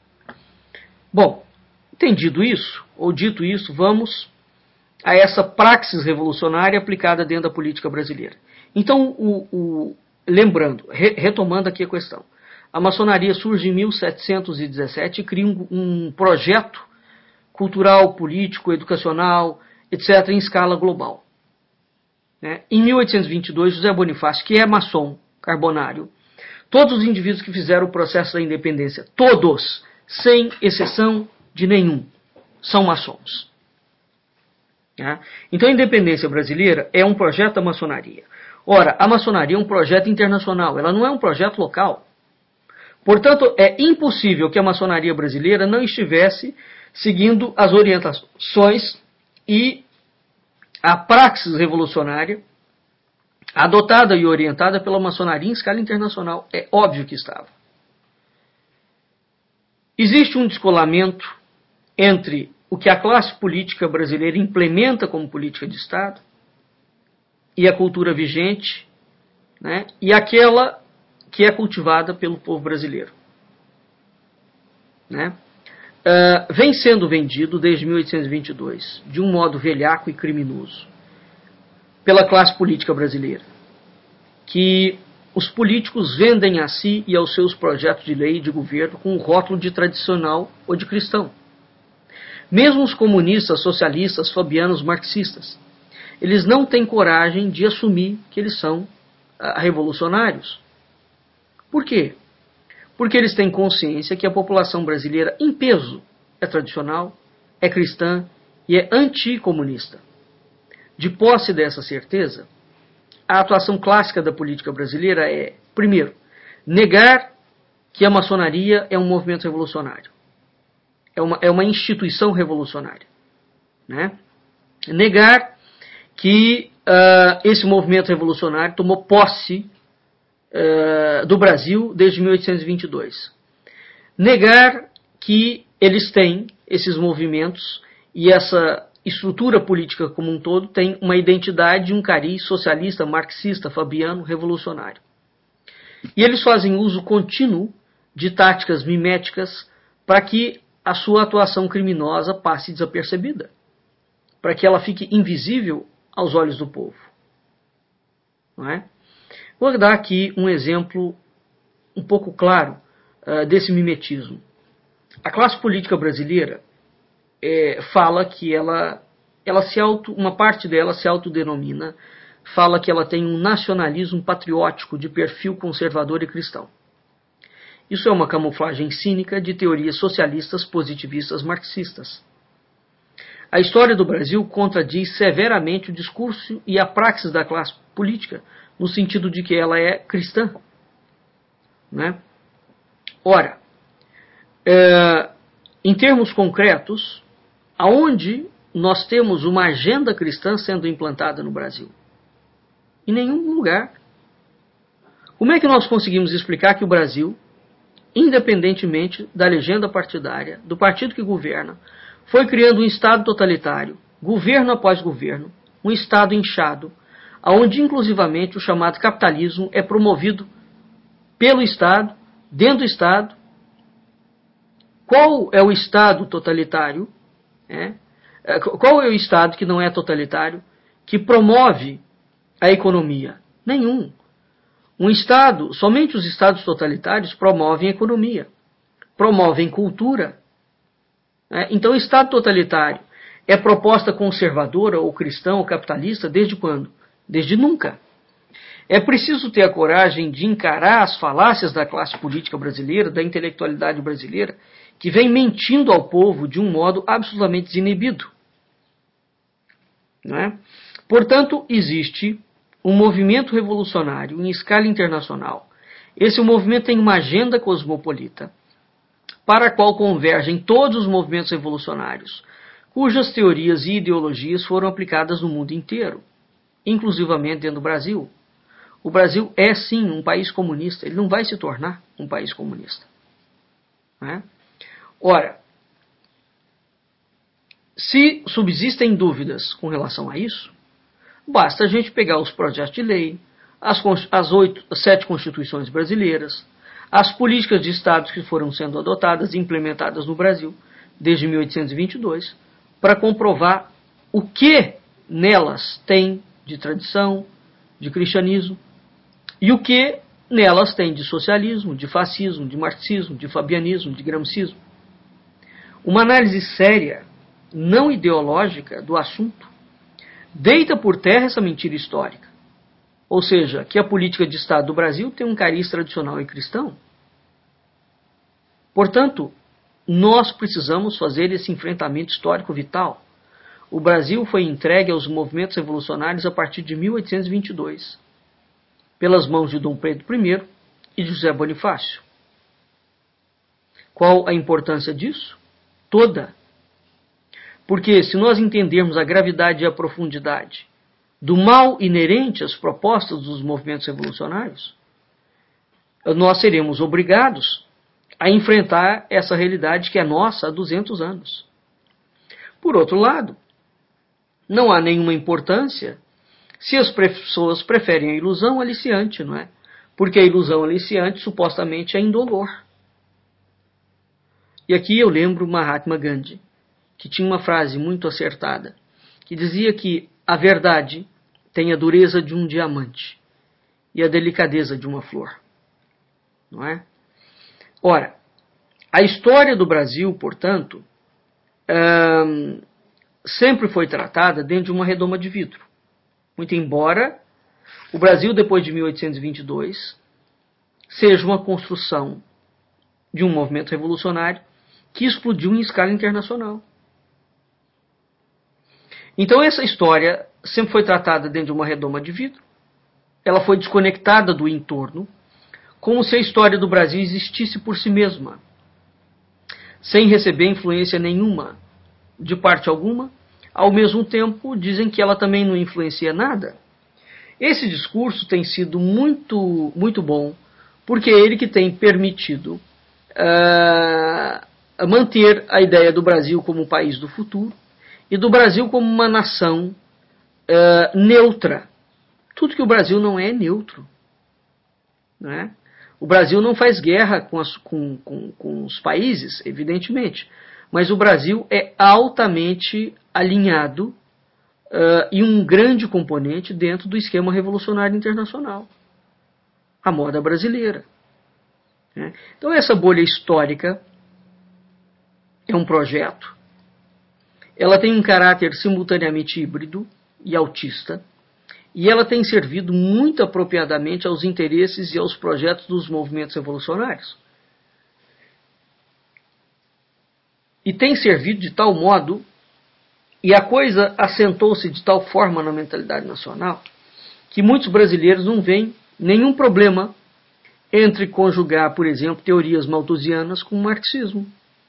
Bom, entendido isso, ou dito isso, vamos a essa praxis revolucionária aplicada dentro da política brasileira. Então, lembrando, retomando aqui a questão, a maçonaria surge em 1717 e cria um projeto cultural, político, educacional, etc., em escala global. Em 1822, José Bonifácio, que é maçom carbonário, todos os indivíduos que fizeram o processo da independência, todos, sem exceção de nenhum, são maçons. Então a independência brasileira é um projeto da maçonaria. Ora, a maçonaria é um projeto internacional, ela não é um projeto local. Portanto, é impossível que a maçonaria brasileira não estivesse seguindo as orientações e a praxis revolucionária adotada e orientada pela maçonaria em escala internacional. É óbvio que estava. Existe um descolamento entre o que a classe política brasileira implementa como política de Estado e a cultura vigente, né, e aquela que é cultivada pelo povo brasileiro. Vem sendo vendido desde 1822, de um modo velhaco e criminoso, pela classe política brasileira, que os políticos vendem a si e aos seus projetos de lei e de governo com o rótulo de tradicional ou de cristão. Mesmo os comunistas, socialistas, fabianos, marxistas, eles não têm coragem de assumir que eles são revolucionários. Por quê? Porque eles têm consciência que a população brasileira, em peso, é tradicional, é cristã e é anticomunista. De posse dessa certeza, a atuação clássica da política brasileira é, primeiro, negar que a maçonaria é um movimento revolucionário. É uma instituição revolucionária. Negar que esse movimento revolucionário tomou posse do Brasil desde 1822. Negar que eles têm, esses movimentos e essa estrutura política como um todo, tem uma identidade e um cariz socialista, marxista, fabiano, revolucionário. E eles fazem uso contínuo de táticas miméticas para que a sua atuação criminosa passe desapercebida, para que ela fique invisível aos olhos do povo. Não é? Vou dar aqui um exemplo um pouco claro desse mimetismo. A classe política brasileira fala que uma parte dela se autodenomina, fala que ela tem um nacionalismo patriótico de perfil conservador e cristão. Isso é uma camuflagem cínica de teorias socialistas, positivistas, marxistas. A história do Brasil contradiz severamente o discurso e a praxis da classe política, no sentido de que ela é cristã. Ora, em termos concretos, aonde nós temos uma agenda cristã sendo implantada no Brasil? Em nenhum lugar. Como é que nós conseguimos explicar que o Brasil, independentemente da legenda partidária, do partido que governa, foi criando um Estado totalitário, governo após governo, um Estado inchado, onde inclusivamente o chamado capitalismo é promovido pelo Estado, dentro do Estado? Qual é o Estado totalitário? Qual é o Estado que não é totalitário, que promove a economia? Nenhum. Um Estado, somente os Estados totalitários promovem a economia, promovem cultura. Então, o Estado totalitário é proposta conservadora ou cristã ou capitalista desde quando? Desde nunca. É preciso ter a coragem de encarar as falácias da classe política brasileira, da intelectualidade brasileira, que vem mentindo ao povo de um modo absolutamente desinibido. Não é? Portanto, existe um movimento revolucionário em escala internacional. Esse movimento tem uma agenda cosmopolita, para a qual convergem todos os movimentos revolucionários, cujas teorias e ideologias foram aplicadas no mundo inteiro, inclusivamente dentro do Brasil. O Brasil é sim um país comunista, ele não vai se tornar um país comunista. Ora, se subsistem dúvidas com relação a isso, basta a gente pegar os projetos de lei, as 7 constituições brasileiras, as políticas de Estado que foram sendo adotadas e implementadas no Brasil desde 1822, para comprovar o que nelas tem de tradição, de cristianismo, e o que nelas tem de socialismo, de fascismo, de marxismo, de fabianismo, de gramscismo. Uma análise séria, não ideológica, do assunto deita por terra essa mentira histórica. Ou seja, que a política de Estado do Brasil tem um cariz tradicional e cristão. Portanto, nós precisamos fazer esse enfrentamento histórico vital. O Brasil foi entregue aos movimentos revolucionários a partir de 1822, pelas mãos de Dom Pedro I e de José Bonifácio. Qual a importância disso? Toda. Porque se nós entendermos a gravidade e a profundidade do mal inerente às propostas dos movimentos revolucionários, nós seremos obrigados a enfrentar essa realidade que é nossa há 200 anos. Por outro lado, não há nenhuma importância se as pessoas preferem a ilusão aliciante, não é? Porque a ilusão aliciante supostamente é indolor. E aqui eu lembro Mahatma Gandhi, que tinha uma frase muito acertada, que dizia que a verdade tem a dureza de um diamante e a delicadeza de uma flor. Não é? Ora, a história do Brasil, portanto, sempre foi tratada dentro de uma redoma de vidro. Muito embora o Brasil, depois de 1822, seja uma construção de um movimento revolucionário que explodiu em escala internacional. Então essa história sempre foi tratada dentro de uma redoma de vidro, ela foi desconectada do entorno, como se a história do Brasil existisse por si mesma, sem receber influência nenhuma, de parte alguma. Ao mesmo tempo, dizem que ela também não influencia nada. Esse discurso tem sido muito, muito bom, porque é ele que tem permitido manter a ideia do Brasil como um país do futuro e do Brasil como uma nação neutra. Tudo que o Brasil não é neutro. Não é? O Brasil não faz guerra com os países, evidentemente, mas o Brasil é altamente alinhado e um grande componente dentro do esquema revolucionário internacional, a moda brasileira. Né? Então essa bolha histórica é um projeto, ela tem um caráter simultaneamente híbrido e autista, e ela tem servido muito apropriadamente aos interesses e aos projetos dos movimentos revolucionários. E tem servido de tal modo, e a coisa assentou-se de tal forma na mentalidade nacional, que muitos brasileiros não veem nenhum problema entre conjugar, por exemplo, teorias malthusianas com o marxismo.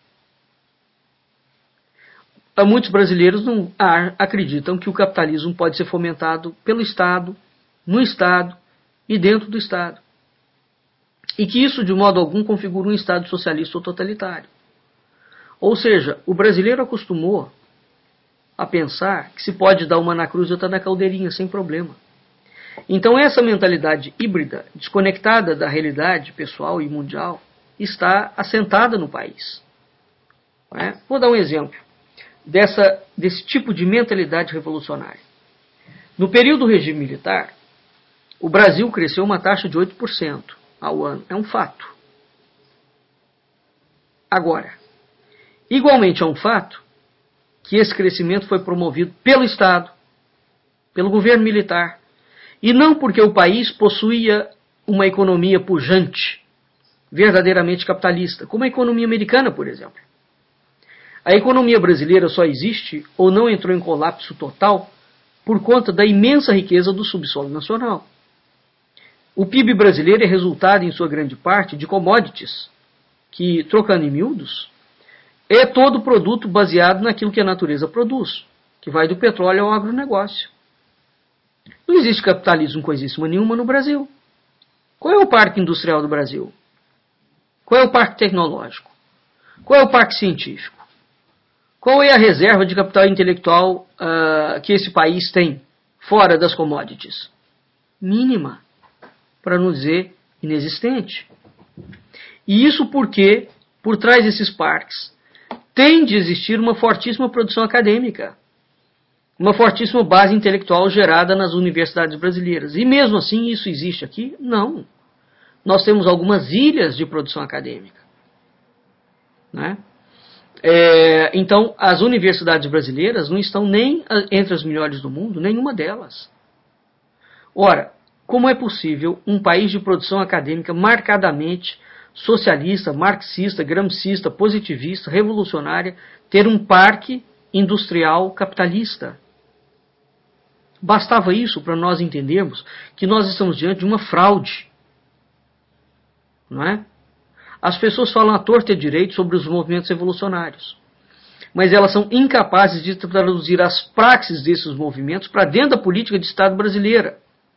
Muitos brasileiros não acreditam que o capitalismo pode ser fomentado pelo Estado, no Estado e dentro do Estado. E que isso, de modo algum, configura um Estado socialista ou totalitário. Ou seja, o brasileiro acostumou a pensar que se pode dar uma na cruz e outra na caldeirinha, sem problema. Então essa mentalidade híbrida, desconectada da realidade pessoal e mundial, está assentada no país. Vou dar um exemplo desse tipo de mentalidade revolucionária. No período do regime militar, o Brasil cresceu uma taxa de 8% ao ano. É um fato. Agora, igualmente é um fato que esse crescimento foi promovido pelo Estado, pelo governo militar, e não porque o país possuía uma economia pujante, verdadeiramente capitalista, como a economia americana, por exemplo. A economia brasileira só existe ou não entrou em colapso total por conta da imensa riqueza do subsolo nacional. O PIB brasileiro é resultado, em sua grande parte, de commodities, que, trocando em miúdos, é todo produto baseado naquilo que a natureza produz, que vai do petróleo ao agronegócio. Não existe capitalismo coisíssima nenhuma no Brasil. Qual é o parque industrial do Brasil? Qual é o parque tecnológico? Qual é o parque científico? Qual é a reserva de capital intelectual que esse país tem, fora das commodities? Mínima, para não dizer inexistente. E isso porque, por trás desses parques, tem de existir uma fortíssima produção acadêmica, uma fortíssima base intelectual gerada nas universidades brasileiras. E mesmo assim isso existe aqui? Não. Nós temos algumas ilhas de produção acadêmica. Né? Então, as universidades brasileiras não estão nem entre as melhores do mundo, nenhuma delas. Ora, como é possível um país de produção acadêmica marcadamente socialista, marxista, gramscista, positivista, revolucionária, ter um parque industrial capitalista? Bastava isso para nós entendermos que nós estamos diante de uma fraude. Não é? As pessoas falam à torta e à direita sobre os movimentos revolucionários, mas elas são incapazes de traduzir as praxes desses movimentos para dentro da política de Estado brasileira.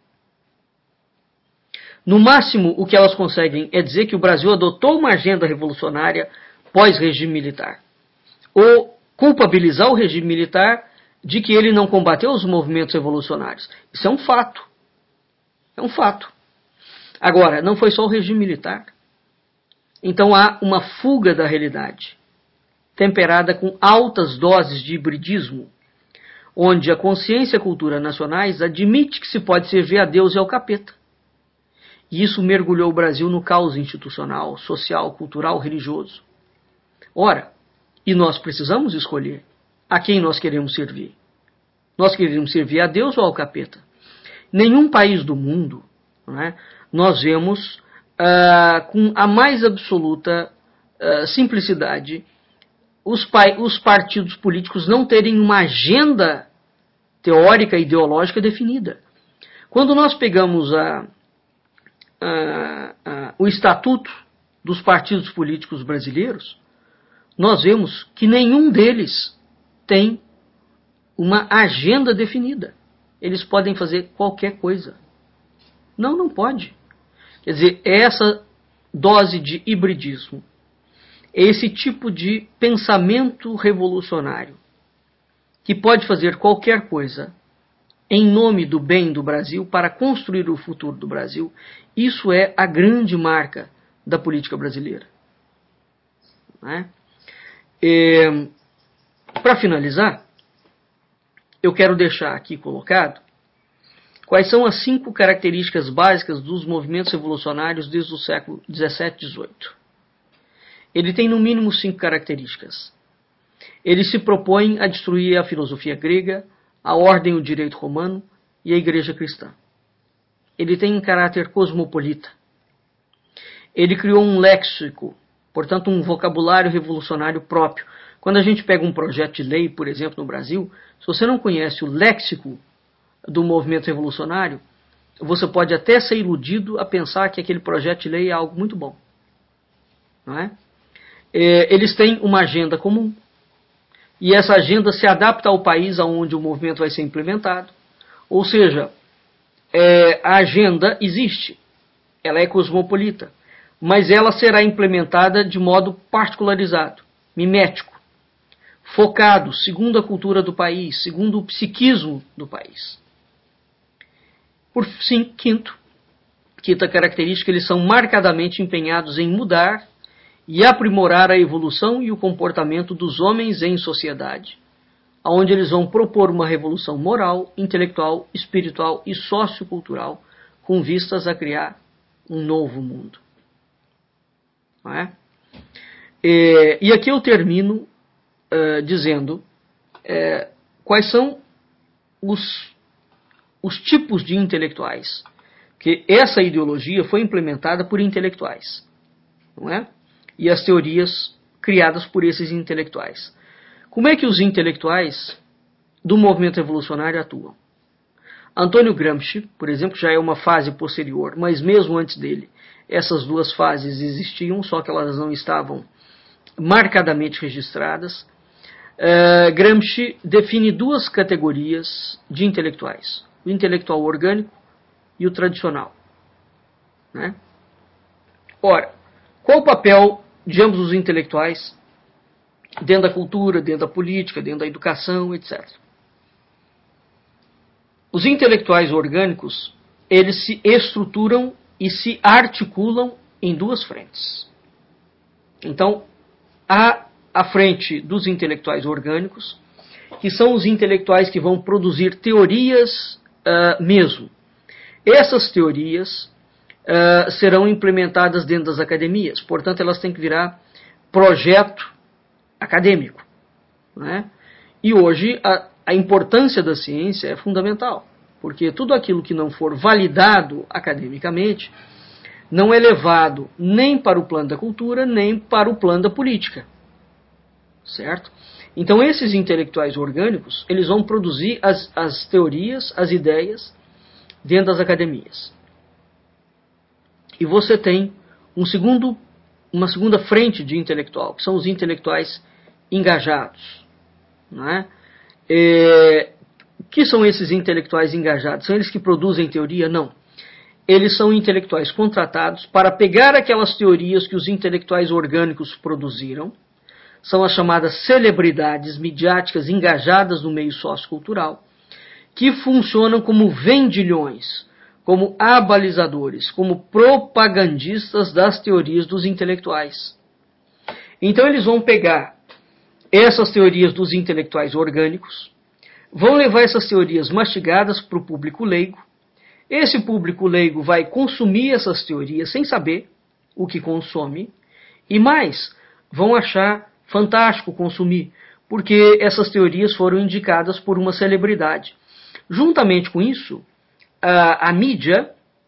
No máximo, o que elas conseguem é dizer que o Brasil adotou uma agenda revolucionária pós-regime militar, ou culpabilizar o regime militar de que ele não combateu os movimentos revolucionários. Isso é um fato. É um fato. Agora, não foi só o regime militar. Então há uma fuga da realidade, temperada com altas doses de hibridismo, onde a consciência e a cultura nacionais admite que se pode servir a Deus e ao capeta. E isso mergulhou o Brasil no caos institucional, social, cultural, religioso. Ora, e nós precisamos escolher a quem nós queremos servir. Nós queremos servir a Deus ou ao capeta? Nenhum país do mundo, não é, nós vemos com a mais absoluta simplicidade os partidos políticos não terem uma agenda teórica e ideológica definida. Quando nós pegamos o estatuto dos partidos políticos brasileiros, nós vemos que nenhum deles tem uma agenda definida. Eles podem fazer qualquer coisa. Não pode. Quer dizer, essa dose de hibridismo, esse tipo de pensamento revolucionário, que pode fazer qualquer coisa em nome do bem do Brasil, para construir o futuro do Brasil, isso é a grande marca da política brasileira. Para finalizar, eu quero deixar aqui colocado quais são as 5 características básicas dos movimentos revolucionários desde o século XVII e XVIII. Ele tem no mínimo 5 características. Ele se propõe a destruir a filosofia grega, a ordem e o direito romano e a igreja cristã. Ele tem um caráter cosmopolita. Ele criou um léxico, portanto um vocabulário revolucionário próprio. Quando a gente pega um projeto de lei, por exemplo, no Brasil, se você não conhece o léxico do movimento revolucionário, você pode até ser iludido a pensar que aquele projeto de lei é algo muito bom. Não é? Eles têm uma agenda comum, e essa agenda se adapta ao país onde o movimento vai ser implementado. Ou seja, a agenda existe, ela é cosmopolita, mas ela será implementada de modo particularizado, mimético, focado, segundo a cultura do país, segundo o psiquismo do país. Por fim, quinta característica, eles são marcadamente empenhados em mudar e aprimorar a evolução e o comportamento dos homens em sociedade, onde eles vão propor uma revolução moral, intelectual, espiritual e sociocultural com vistas a criar um novo mundo. Não é? E aqui eu termino dizendo quais são os tipos de intelectuais, que essa ideologia foi implementada por intelectuais, não é? E as teorias criadas por esses intelectuais. Como é que os intelectuais do movimento revolucionário atuam? Antônio Gramsci, por exemplo, já é uma fase posterior, mas mesmo antes dele, essas duas fases existiam, só que elas não estavam marcadamente registradas. Gramsci define duas categorias de intelectuais: o intelectual orgânico e o tradicional. Né? Ora, qual o papel de ambos os intelectuais dentro da cultura, dentro da política, dentro da educação, etc. Os intelectuais orgânicos, eles se estruturam e se articulam em duas frentes. Então, há a frente dos intelectuais orgânicos, que são os intelectuais que vão produzir teorias mesmo. Essas teorias serão implementadas dentro das academias, portanto, elas têm que virar projeto acadêmico. Né? E hoje a importância da ciência é fundamental, porque tudo aquilo que não for validado academicamente não é levado nem para o plano da cultura, nem para o plano da política. Certo? Então esses intelectuais orgânicos, eles vão produzir as teorias, as ideias dentro das academias. E você tem uma segunda frente de intelectual, que são os intelectuais engajados. Não é? Que são esses intelectuais engajados? São eles que produzem teoria? Não. Eles são intelectuais contratados para pegar aquelas teorias que os intelectuais orgânicos produziram, são as chamadas celebridades midiáticas engajadas no meio sociocultural, que funcionam como vendilhões, como abalizadores, como propagandistas das teorias dos intelectuais. Então eles vão pegar essas teorias dos intelectuais orgânicos, vão levar essas teorias mastigadas para o público leigo. Esse público leigo vai consumir essas teorias sem saber o que consome, e mais, vão achar fantástico consumir, porque essas teorias foram indicadas por uma celebridade. Juntamente com isso, a mídia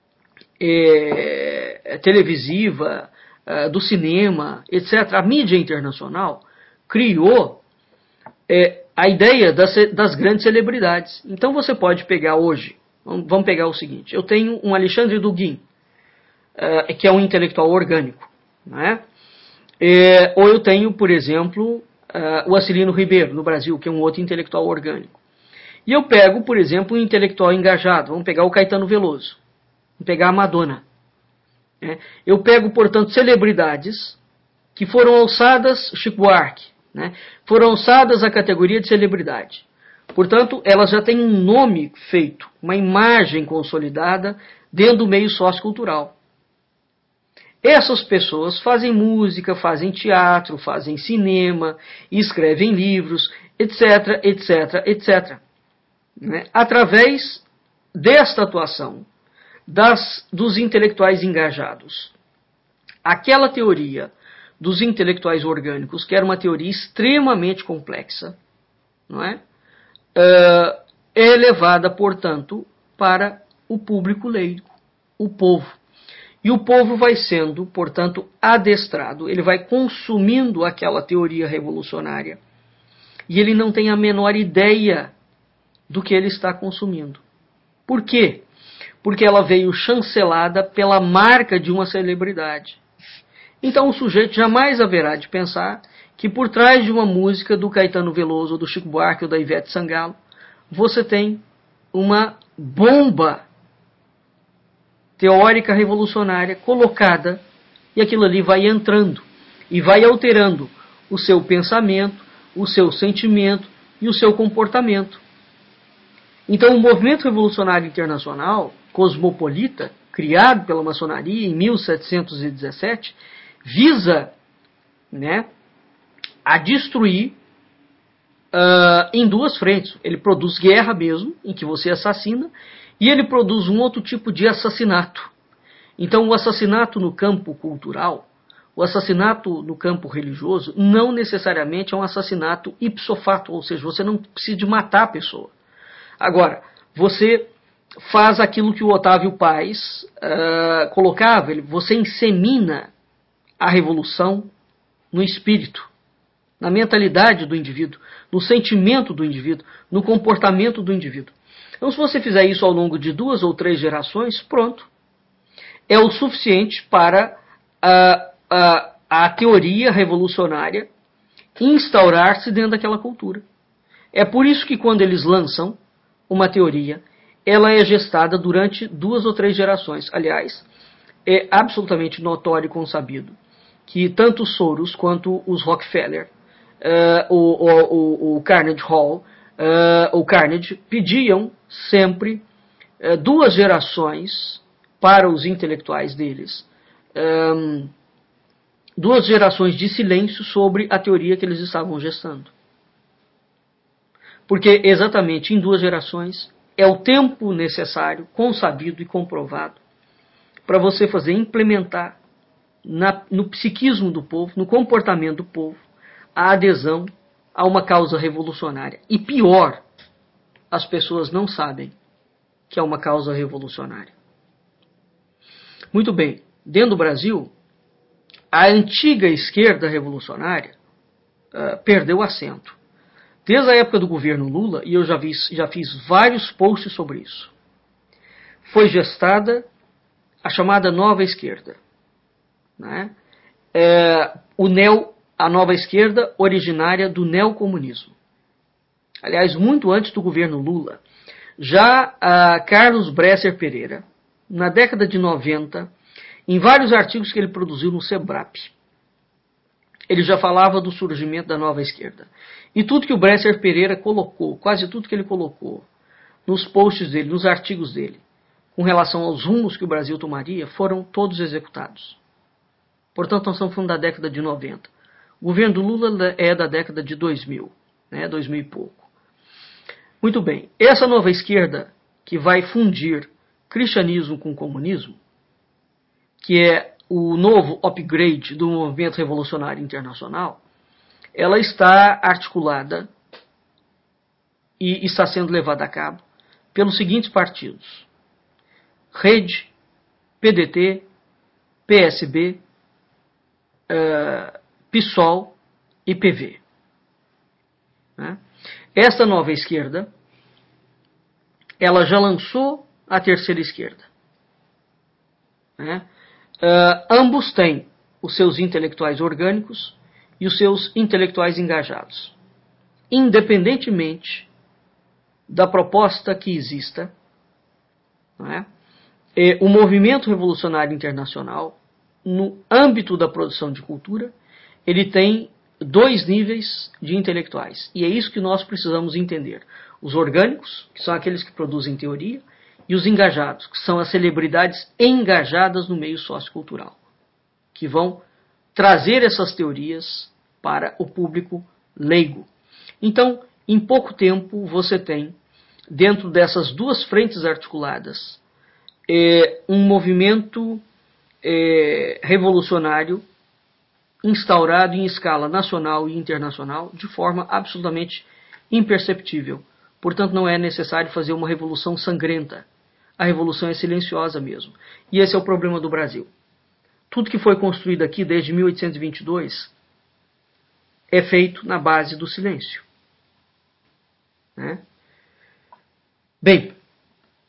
televisiva, do cinema, etc., a mídia internacional criou a ideia das grandes celebridades. Então você pode pegar hoje, vamos pegar o seguinte, eu tenho um Alexandre Dugin, que é um intelectual orgânico, não é? Ou eu tenho, por exemplo, o Acilino Ribeiro, no Brasil, que é um outro intelectual orgânico. E eu pego, por exemplo, um intelectual engajado, vamos pegar o Caetano Veloso, vamos pegar a Madonna. Eu pego, portanto, celebridades que foram alçadas, Chico Buarque, foram alçadas à categoria de celebridade. Portanto, elas já têm um nome feito, uma imagem consolidada dentro do meio sociocultural. Essas pessoas fazem música, fazem teatro, fazem cinema, escrevem livros, etc, etc, etc. Através desta atuação dos intelectuais engajados. Aquela teoria dos intelectuais orgânicos, que era uma teoria extremamente complexa, não é? É levada, portanto, para o público leigo, o povo. E o povo vai sendo, portanto, adestrado, ele vai consumindo aquela teoria revolucionária e ele não tem a menor ideia do que ele está consumindo. Por quê? porque ela veio chancelada pela marca de uma celebridade. Então o sujeito jamais haverá de pensar que por trás de uma música do Caetano Veloso, ou do Chico Buarque, ou da Ivete Sangalo, você tem uma bomba teórica revolucionária colocada, e aquilo ali vai entrando e vai alterando o seu pensamento, o seu sentimento e o seu comportamento. Então o movimento revolucionário internacional, cosmopolita, criado pela maçonaria em 1717, visa, né, a destruir em duas frentes. Ele produz guerra mesmo, em que você assassina, e ele produz um outro tipo de assassinato. Então o assassinato no campo cultural, o assassinato no campo religioso, não necessariamente é um assassinato ipso facto, ou seja, você não precisa de matar a pessoa. Agora, você faz aquilo que o Otávio Paz colocava, você insemina a revolução no espírito, na mentalidade do indivíduo, no sentimento do indivíduo, no comportamento do indivíduo. Então, se você fizer isso ao longo de 2 ou 3 gerações, pronto. É o suficiente para a teoria revolucionária instaurar-se dentro daquela cultura. É por isso que quando eles lançam uma teoria, ela é gestada durante 2 ou 3 gerações. Aliás, é absolutamente notório e consabido que tanto os Soros quanto os Rockefeller, o Carnegie Hall, o Carnegie, pediam sempre 2 gerações para os intelectuais deles, 2 gerações de silêncio sobre a teoria que eles estavam gestando. Porque exatamente em 2 gerações é o tempo necessário, consabido e comprovado, para você fazer implementar no psiquismo do povo, no comportamento do povo, a adesão a uma causa revolucionária. E pior, as pessoas não sabem que é uma causa revolucionária. Muito bem, dentro do Brasil, a antiga esquerda revolucionária perdeu assento. Desde a época do governo Lula, e eu já fiz vários posts sobre isso, foi gestada a chamada nova esquerda. Né? A nova esquerda originária do neocomunismo. Aliás, muito antes do governo Lula, já Carlos Bresser Pereira, na década de 90, em vários artigos que ele produziu no Sebrap, ele já falava do surgimento da nova esquerda. E tudo que o Bresser Pereira colocou, quase tudo que ele colocou nos posts dele, nos artigos dele, com relação aos rumos que o Brasil tomaria, foram todos executados. Portanto, nós estamos falando da década de 90. O governo do Lula é da década de 2000, né, 2000 e pouco. Muito bem, essa nova esquerda que vai fundir cristianismo com comunismo, que é o novo upgrade do movimento revolucionário internacional, ela está articulada e está sendo levada a cabo pelos seguintes partidos: Rede, PDT, PSB, PSOL e PV. Né? Esta nova esquerda, ela já lançou a terceira esquerda. Né? Ambos têm os seus intelectuais orgânicos e os seus intelectuais engajados. Independentemente da proposta que exista, né? O movimento revolucionário internacional, no âmbito da produção de cultura, ele tem 2 níveis de intelectuais. E é isso que nós precisamos entender. Os orgânicos, que são aqueles que produzem teoria, e os engajados, que são as celebridades engajadas no meio sociocultural, que vão trazer essas teorias para o público leigo. Então, em pouco tempo, você tem, dentro dessas 2 frentes articuladas, um movimento revolucionário instaurado em escala nacional e internacional de forma absolutamente imperceptível. Portanto, não é necessário fazer uma revolução sangrenta. A revolução é silenciosa mesmo. E esse é o problema do Brasil. Tudo que foi construído aqui desde 1822 é feito na base do silêncio. Né? Bem,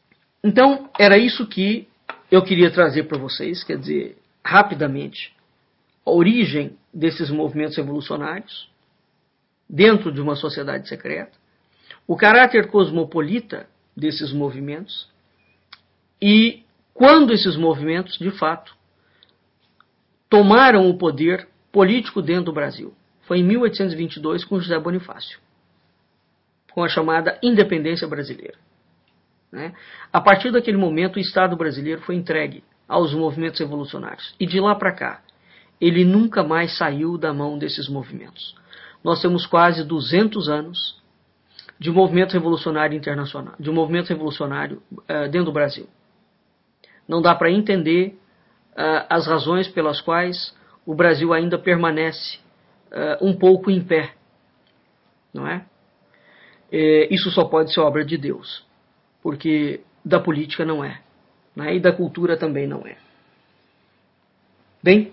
Então, era isso que eu queria trazer para vocês, quer dizer, rapidamente, a origem desses movimentos revolucionários dentro de uma sociedade secreta, o caráter cosmopolita desses movimentos e quando esses movimentos, de fato, tomaram o poder político dentro do Brasil. Foi em 1822 com José Bonifácio, com a chamada independência brasileira. A partir daquele momento, o Estado brasileiro foi entregue aos movimentos revolucionários. E de lá para cá, ele nunca mais saiu da mão desses movimentos. Nós temos quase 200 anos de movimento revolucionário internacional, de um movimento revolucionário dentro do Brasil. Não dá para entender as razões pelas quais o Brasil ainda permanece um pouco em pé, não é? Isso só pode ser obra de Deus, porque da política não é, né? E da cultura também não é. Bem,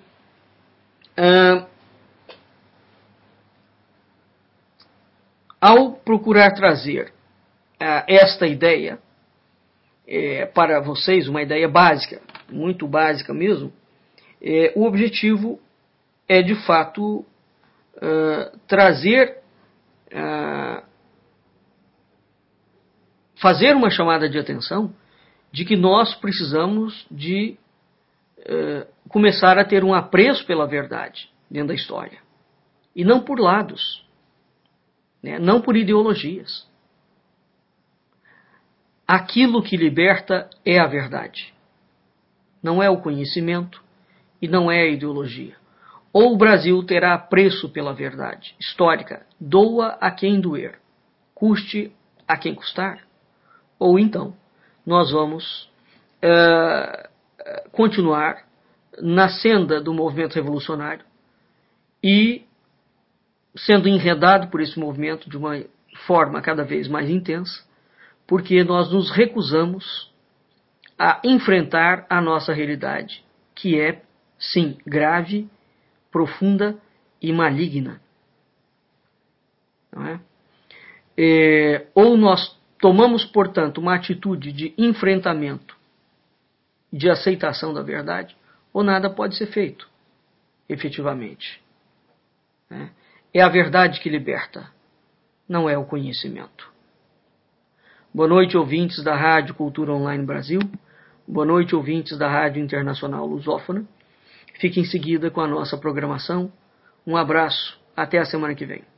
ao procurar trazer esta ideia para vocês, uma ideia básica, muito básica mesmo, o objetivo é de fato trazer, fazer uma chamada de atenção de que nós precisamos de começar a ter um apreço pela verdade dentro da história. E não por lados, né? Não por ideologias. Aquilo que liberta é a verdade. Não é o conhecimento e não é a ideologia. Ou o Brasil terá apreço pela verdade histórica, doa a quem doer, custe a quem custar, ou então nós vamos continuar na senda do movimento revolucionário e sendo enredado por esse movimento de uma forma cada vez mais intensa, porque nós nos recusamos a enfrentar a nossa realidade, que é, sim, grave, profunda e maligna. Não é? Ou nós tomamos, portanto, uma atitude de enfrentamento, de aceitação da verdade, ou nada pode ser feito, efetivamente. É a verdade que liberta, não é o conhecimento. Boa noite, ouvintes da Rádio Cultura Online Brasil. Boa noite, ouvintes da Rádio Internacional Lusófona. Fique em seguida com a nossa programação. Um abraço, até a semana que vem.